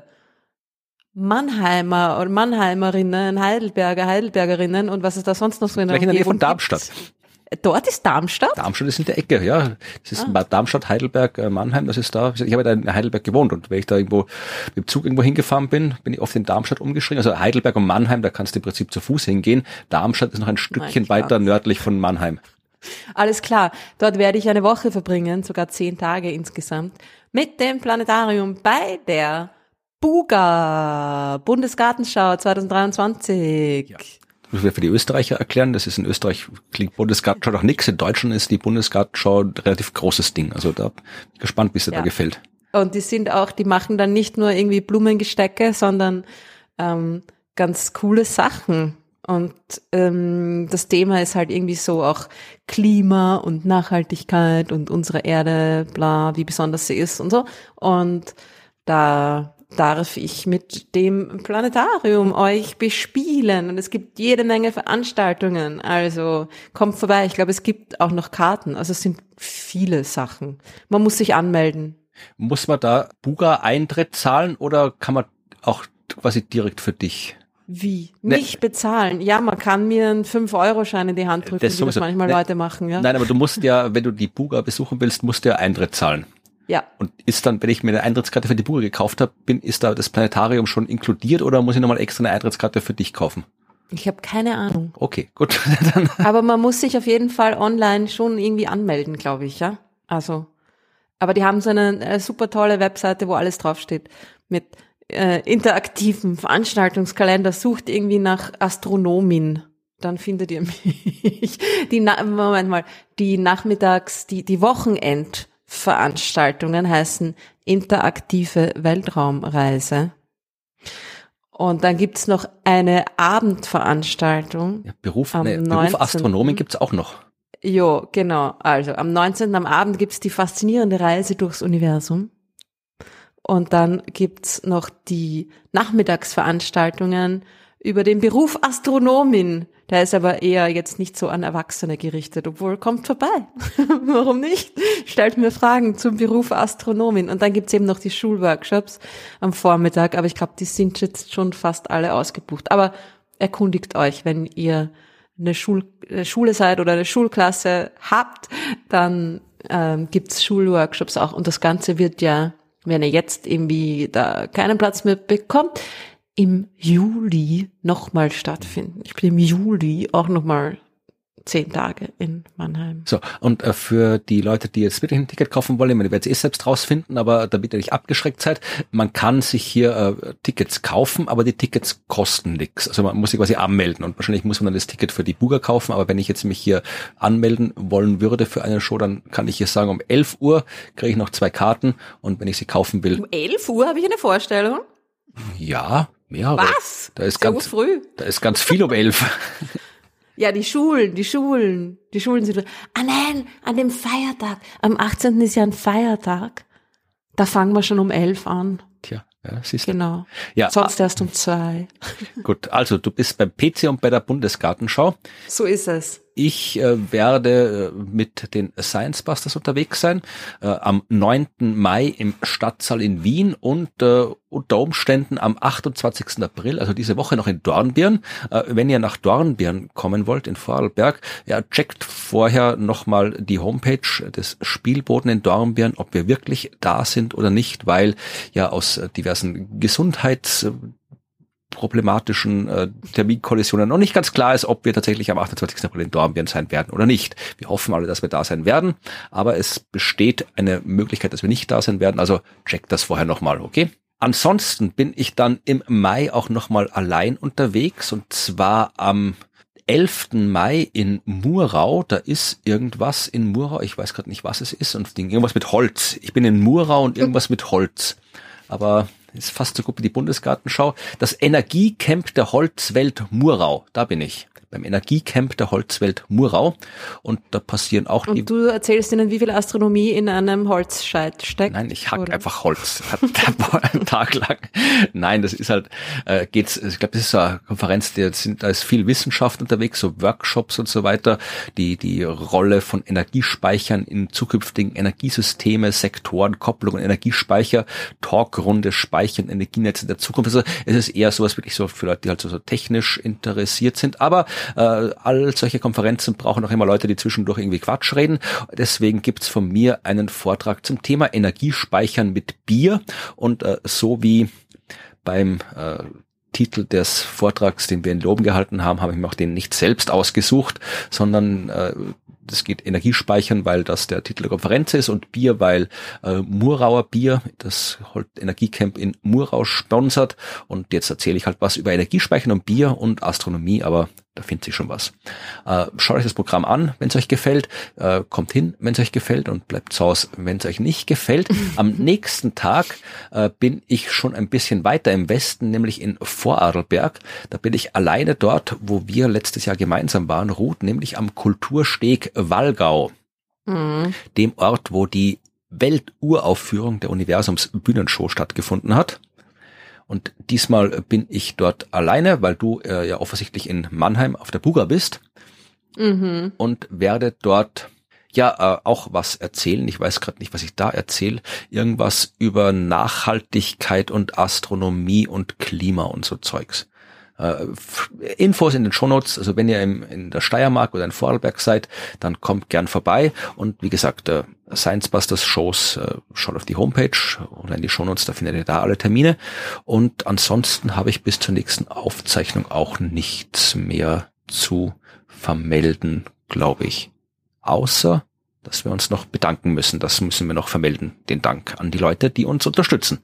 Mannheimer oder Mannheimerinnen, Heidelberger, Heidelbergerinnen und was es da sonst noch so in der Gleich in der Nähe von Umgebung Darmstadt. gibt. Dort ist Darmstadt? Darmstadt ist in der Ecke, ja. Das ist Ah. Darmstadt, Heidelberg, äh, Mannheim, das ist da. Ich habe ja da in Heidelberg gewohnt und wenn ich da irgendwo mit dem Zug irgendwo hingefahren bin, bin ich oft in Darmstadt umgeschrieben. Also Heidelberg und Mannheim, da kannst du im Prinzip zu Fuß hingehen. Darmstadt ist noch ein Stückchen klar. weiter nördlich von Mannheim. Alles klar. Dort werde ich eine Woche verbringen, sogar zehn Tage insgesamt, mit dem Planetarium bei der Buga Bundesgartenschau zwanzig dreiundzwanzig. Ja. Das müssen wir für die Österreicher erklären. Das ist in Österreich, klingt Bundesgartenschau noch nichts. In Deutschland ist die Bundesgartenschau ein relativ großes Ding. Also da bin ich gespannt, wie es dir Ja. da gefällt. Und die sind auch, die machen dann nicht nur irgendwie Blumengestecke, sondern ähm, ganz coole Sachen. Und ähm, das Thema ist halt irgendwie so auch Klima und Nachhaltigkeit und unsere Erde, bla, wie besonders sie ist und so. Und da darf ich mit dem Planetarium euch bespielen. Und es gibt jede Menge Veranstaltungen. Also kommt vorbei. Ich glaube, es gibt auch noch Karten. Also es sind viele Sachen. Man muss sich anmelden. Muss man da Buga-Eintritt zahlen oder kann man auch quasi direkt für dich? Wie? Ne- Nicht bezahlen. Ja, man kann mir einen fünf Euro Schein in die Hand drücken, Das wie das sowieso. manchmal Ne- Leute machen, ja? Nein, aber du musst ja, wenn du die Buga besuchen willst, musst du ja Eintritt zahlen. Ja. Und ist dann, wenn ich mir eine Eintrittskarte für die Buga gekauft habe, bin, ist da das Planetarium schon inkludiert oder muss ich nochmal extra eine Eintrittskarte für dich kaufen? Ich habe keine Ahnung. Okay, gut. Dann, Aber man muss sich auf jeden Fall online schon irgendwie anmelden, glaube ich, ja? Also, aber die haben so eine äh, super tolle Webseite, wo alles draufsteht. Mit äh, interaktiven Veranstaltungskalender. Sucht irgendwie nach Astronomin. Dann findet ihr mich. Die, Na- Moment mal, die Nachmittags, die, die Wochenendveranstaltungen heißen interaktive Weltraumreise. Und dann gibt's noch eine Abendveranstaltung. ja, Beruf, Am ne, Beruf neunzehnten Astronomin gibt's auch noch. Jo, genau. Also am neunzehnten am Abend gibt's die faszinierende Reise durchs Universum. Und dann gibt's noch die Nachmittagsveranstaltungen über den Beruf Astronomin. Der ist aber eher jetzt nicht so an Erwachsene gerichtet, obwohl kommt vorbei. Warum nicht? Stellt mir Fragen zum Beruf Astronomin. Und dann gibt's eben noch die Schulworkshops am Vormittag, aber ich glaube, die sind jetzt schon fast alle ausgebucht. Aber erkundigt euch, wenn ihr eine Schul äh, Schule seid oder eine Schulklasse habt, dann ähm, gibt's Schulworkshops auch. Und das Ganze wird ja, wenn ihr jetzt irgendwie da keinen Platz mehr bekommt, im Juli nochmal stattfinden. Ich bin im Juli auch nochmal zehn Tage in Mannheim. So, und äh, für die Leute, die jetzt wirklich ein Ticket kaufen wollen, ich meine, ihr werdet es eh selbst rausfinden, aber damit ihr nicht abgeschreckt seid, man kann sich hier äh, Tickets kaufen, aber die Tickets kosten nichts. Also man muss sich quasi anmelden und wahrscheinlich muss man dann das Ticket für die Buga kaufen, aber wenn ich jetzt mich hier anmelden wollen würde für eine Show, dann kann ich hier sagen, um elf Uhr kriege ich noch zwei Karten und wenn ich sie kaufen will, Um elf Uhr habe ich eine Vorstellung. ja, mehr. Was? Da ist So ganz, früh? da ist ganz viel um elf. Ja, die Schulen, die Schulen, die Schulen sind. Ah nein, an dem Feiertag. Am achtzehnten ist ja ein Feiertag. Da fangen wir schon um elf an. Tja, Ja, siehst du. Genau. Ja, Sonst erst um zwei. gut, also du bist beim P C und bei der Bundesgartenschau. So ist es. Ich äh, werde äh, mit den Science Busters unterwegs sein, äh, am neunten Mai im Stadtsaal in Wien und äh, unter Umständen am achtundzwanzigsten April, also diese Woche noch in Dornbirn. Äh, wenn ihr nach Dornbirn kommen wollt, in Vorarlberg, ja, checkt vorher nochmal die Homepage des Spielboden in Dornbirn, ob wir wirklich da sind oder nicht, weil ja aus äh, diversen Gesundheits- problematischen äh, Terminkollisionen noch nicht ganz klar ist, ob wir tatsächlich am achtundzwanzigsten April in Dornbirn sein werden oder nicht. Wir hoffen alle, dass wir da sein werden, aber es besteht eine Möglichkeit, dass wir nicht da sein werden, also checkt das vorher nochmal, okay? Ansonsten bin ich dann im Mai auch nochmal allein unterwegs und zwar am elften Mai in Murau. Da ist irgendwas in Murau, ich weiß gerade nicht, was es ist, und irgendwas mit Holz. Ich bin in Murau und irgendwas mit Holz, aber ist fast so gut wie die Bundesgartenschau. Das Energiecamp der Holzwelt Murau, da bin ich. Beim Energiecamp der Holzwelt Murau. Und da passieren auch und die... Und du erzählst ihnen, wie viel Astronomie in einem Holzscheit steckt? Nein, ich hack oder? einfach Holz. Einen Tag lang. Nein, das ist halt, äh, geht's, ich glaube, das ist so eine Konferenz, die sind, da ist viel Wissenschaft unterwegs, so Workshops und so weiter, die, die Rolle von Energiespeichern in zukünftigen Energiesysteme, Sektoren, Kopplung und Energiespeicher, Talkrunde, Speichern, Energienetze in der Zukunft. Also es ist eher sowas wirklich so für Leute, die halt so, so technisch interessiert sind, aber Äh, all solche Konferenzen brauchen auch immer Leute, die zwischendurch irgendwie Quatsch reden. Deswegen gibt's von mir einen Vortrag zum Thema Energiespeichern mit Bier. Und äh, so wie beim äh, Titel des Vortrags, den wir in Loben gehalten haben, habe ich mir auch den nicht selbst ausgesucht, sondern äh, das geht Energiespeichern, weil das der Titel der Konferenz ist, und Bier, weil äh, Murauer Bier, das Energiecamp in Murau sponsert. Und jetzt erzähle ich halt was über Energiespeichern und Bier und Astronomie, aber da findet sich schon was. Äh, schaut euch das Programm an, wenn es euch gefällt. Äh, kommt hin, wenn es euch gefällt, und bleibt zu Hause, wenn es euch nicht gefällt. Am nächsten Tag äh, bin ich schon ein bisschen weiter im Westen, nämlich in Vorarlberg. Da bin ich alleine dort, wo wir letztes Jahr gemeinsam waren, Ruth, nämlich am Kultursteg Wallgau. Mhm. Dem Ort, wo die Welturaufführung der Universums-Bühnenshow stattgefunden hat. Und diesmal bin ich dort alleine, weil du äh, ja offensichtlich in Mannheim auf der Buga bist. Mhm. Und werde dort ja äh, auch was erzählen. Ich weiß gerade nicht, was ich da erzähle. Irgendwas über Nachhaltigkeit und Astronomie und Klima und so Zeugs. Äh, Infos in den Shownotes, also wenn ihr im, in der Steiermark oder in Vorarlberg seid, dann kommt gern vorbei. Und wie gesagt, äh, Science Busters Shows, äh, schaut auf die Homepage oder in die Shownotes, da findet ihr da alle Termine. Und ansonsten habe ich bis zur nächsten Aufzeichnung auch nichts mehr zu vermelden, glaube ich. Außer, dass wir uns noch bedanken müssen. Das müssen wir noch vermelden, den Dank an die Leute, die uns unterstützen.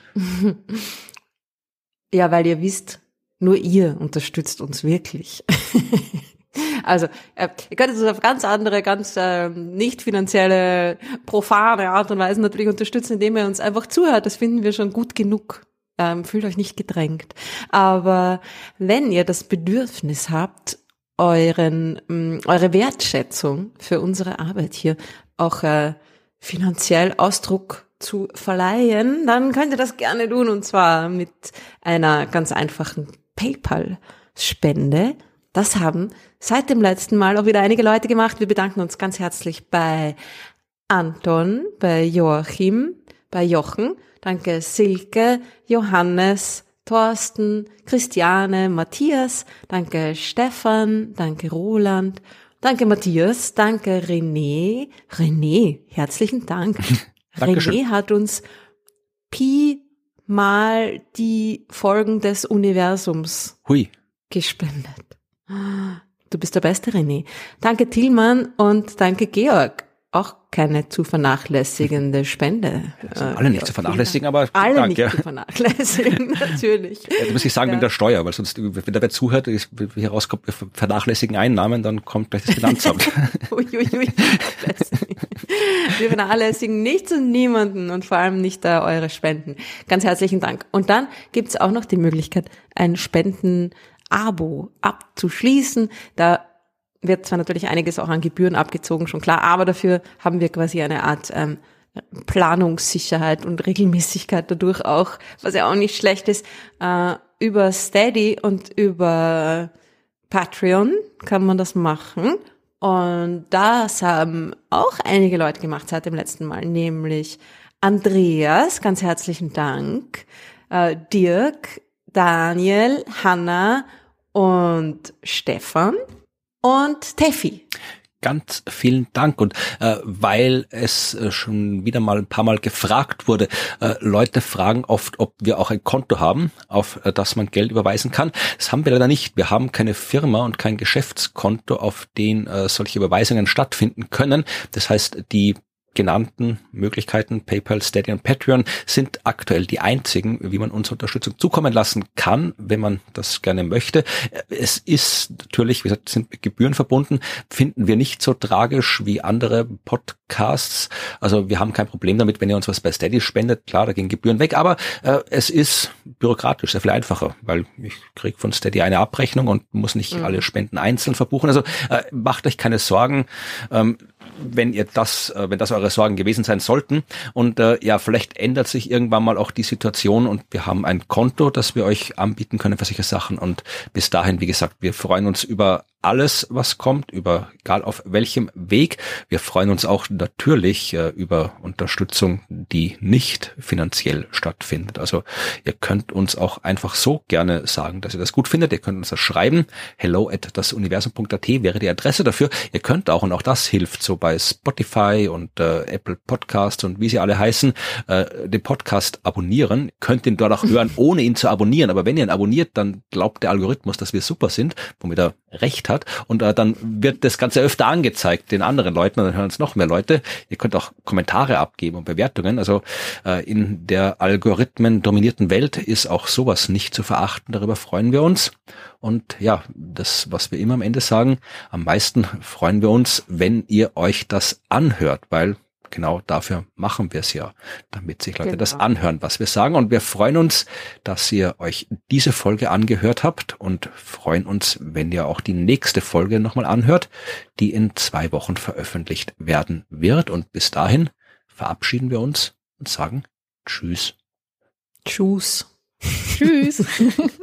Ja, weil ihr wisst, nur ihr unterstützt uns wirklich. Also, äh, ihr könnt uns auf ganz andere, ganz äh, nicht finanzielle, profane Art und Weise natürlich unterstützen, indem ihr uns einfach zuhört. Das finden wir schon gut genug. Ähm, fühlt euch nicht gedrängt. Aber wenn ihr das Bedürfnis habt, euren, mh, eure Wertschätzung für unsere Arbeit hier auch äh, finanziell Ausdruck zu verleihen, dann könnt ihr das gerne tun, und zwar mit einer ganz einfachen PayPal-Spende. Das haben seit dem letzten Mal auch wieder einige Leute gemacht. Wir bedanken uns ganz herzlich bei Anton, bei Joachim, bei Jochen. Danke Silke, Johannes, Thorsten, Christiane, Matthias. Danke Stefan, danke Roland, danke Matthias, danke René. René, herzlichen Dank. René hat uns Pi mal die Folgen des Universums Hui. gespendet. Du bist der beste, René. Danke Tilman und danke Georg. Auch keine zu vernachlässigende Spende. Also alle nicht zu vernachlässigen, aber alle Dank, nicht ja. zu vernachlässigen, natürlich. Ja, du musst nicht sagen, ja. wegen der Steuer, weil sonst, wenn der wer zuhört, wie hier rauskommt, wir vernachlässigen Einnahmen, dann kommt gleich das Finanzamt. ui, ui, ui. Wir vernachlässigen nichts und niemanden und vor allem nicht uh, eure Spenden. Ganz herzlichen Dank. Und dann gibt's auch noch die Möglichkeit, ein Spenden-Abo abzuschließen. Da wird zwar natürlich einiges auch an Gebühren abgezogen, schon klar, aber dafür haben wir quasi eine Art ähm, Planungssicherheit und Regelmäßigkeit dadurch auch, was ja auch nicht schlecht ist. Äh, über Steady und über Patreon kann man das machen. Und das haben auch einige Leute gemacht seit dem letzten Mal, nämlich Andreas, ganz herzlichen Dank, äh, Dirk, Daniel, Hanna und Stefan und Teffi. Ganz vielen Dank. Und äh, weil es äh, schon wieder mal ein paar Mal gefragt wurde, äh, Leute fragen oft, ob wir auch ein Konto haben, auf äh, das man Geld überweisen kann. Das haben wir leider nicht. Wir haben keine Firma und kein Geschäftskonto, auf den äh, solche Überweisungen stattfinden können. Das heißt, die genannten Möglichkeiten, PayPal, Steady und Patreon, sind aktuell die einzigen, wie man uns Unterstützung zukommen lassen kann, wenn man das gerne möchte. Es ist natürlich, wie gesagt, sind mit Gebühren verbunden, finden wir nicht so tragisch wie andere Podcasts. Also wir haben kein Problem damit, wenn ihr uns was bei Steady spendet. Klar, da gehen Gebühren weg, aber äh, es ist bürokratisch sehr viel einfacher, weil ich kriege von Steady eine Abrechnung und muss nicht mhm. alle Spenden einzeln verbuchen. Also äh, macht euch keine Sorgen. Ähm, wenn ihr das, wenn das eure Sorgen gewesen sein sollten. Und äh, ja, vielleicht ändert sich irgendwann mal auch die Situation und wir haben ein Konto, das wir euch anbieten können für solche Sachen. Und bis dahin, wie gesagt, wir freuen uns über alles, was kommt, über egal auf welchem Weg. Wir freuen uns auch natürlich äh, über Unterstützung, die nicht finanziell stattfindet. Also ihr könnt uns auch einfach so gerne sagen, dass ihr das gut findet. Ihr könnt uns das schreiben. hello at das universum punkt a t wäre die Adresse dafür. Ihr könnt auch, und auch das hilft so bei Spotify und äh, Apple Podcasts und wie sie alle heißen, äh, den Podcast abonnieren. Ihr könnt ihn dort auch hören, ohne ihn zu abonnieren. Aber wenn ihr ihn abonniert, dann glaubt der Algorithmus, dass wir super sind, womit er recht hat. Und äh, dann wird das Ganze öfter angezeigt den anderen Leuten und dann hören uns noch mehr Leute. Ihr könnt auch Kommentare abgeben und Bewertungen. Also äh, in der algorithmen-dominierten Welt ist auch sowas nicht zu verachten. Darüber freuen wir uns. Und ja, das, was wir immer am Ende sagen, am meisten freuen wir uns, wenn ihr euch das anhört, weil genau dafür machen wir es ja, damit sich Leute genau. das anhören, was wir sagen. Und wir freuen uns, dass ihr euch diese Folge angehört habt und freuen uns, wenn ihr auch die nächste Folge nochmal anhört, die in zwei Wochen veröffentlicht werden wird. Und bis dahin verabschieden wir uns und sagen Tschüss. Tschüss. Tschüss.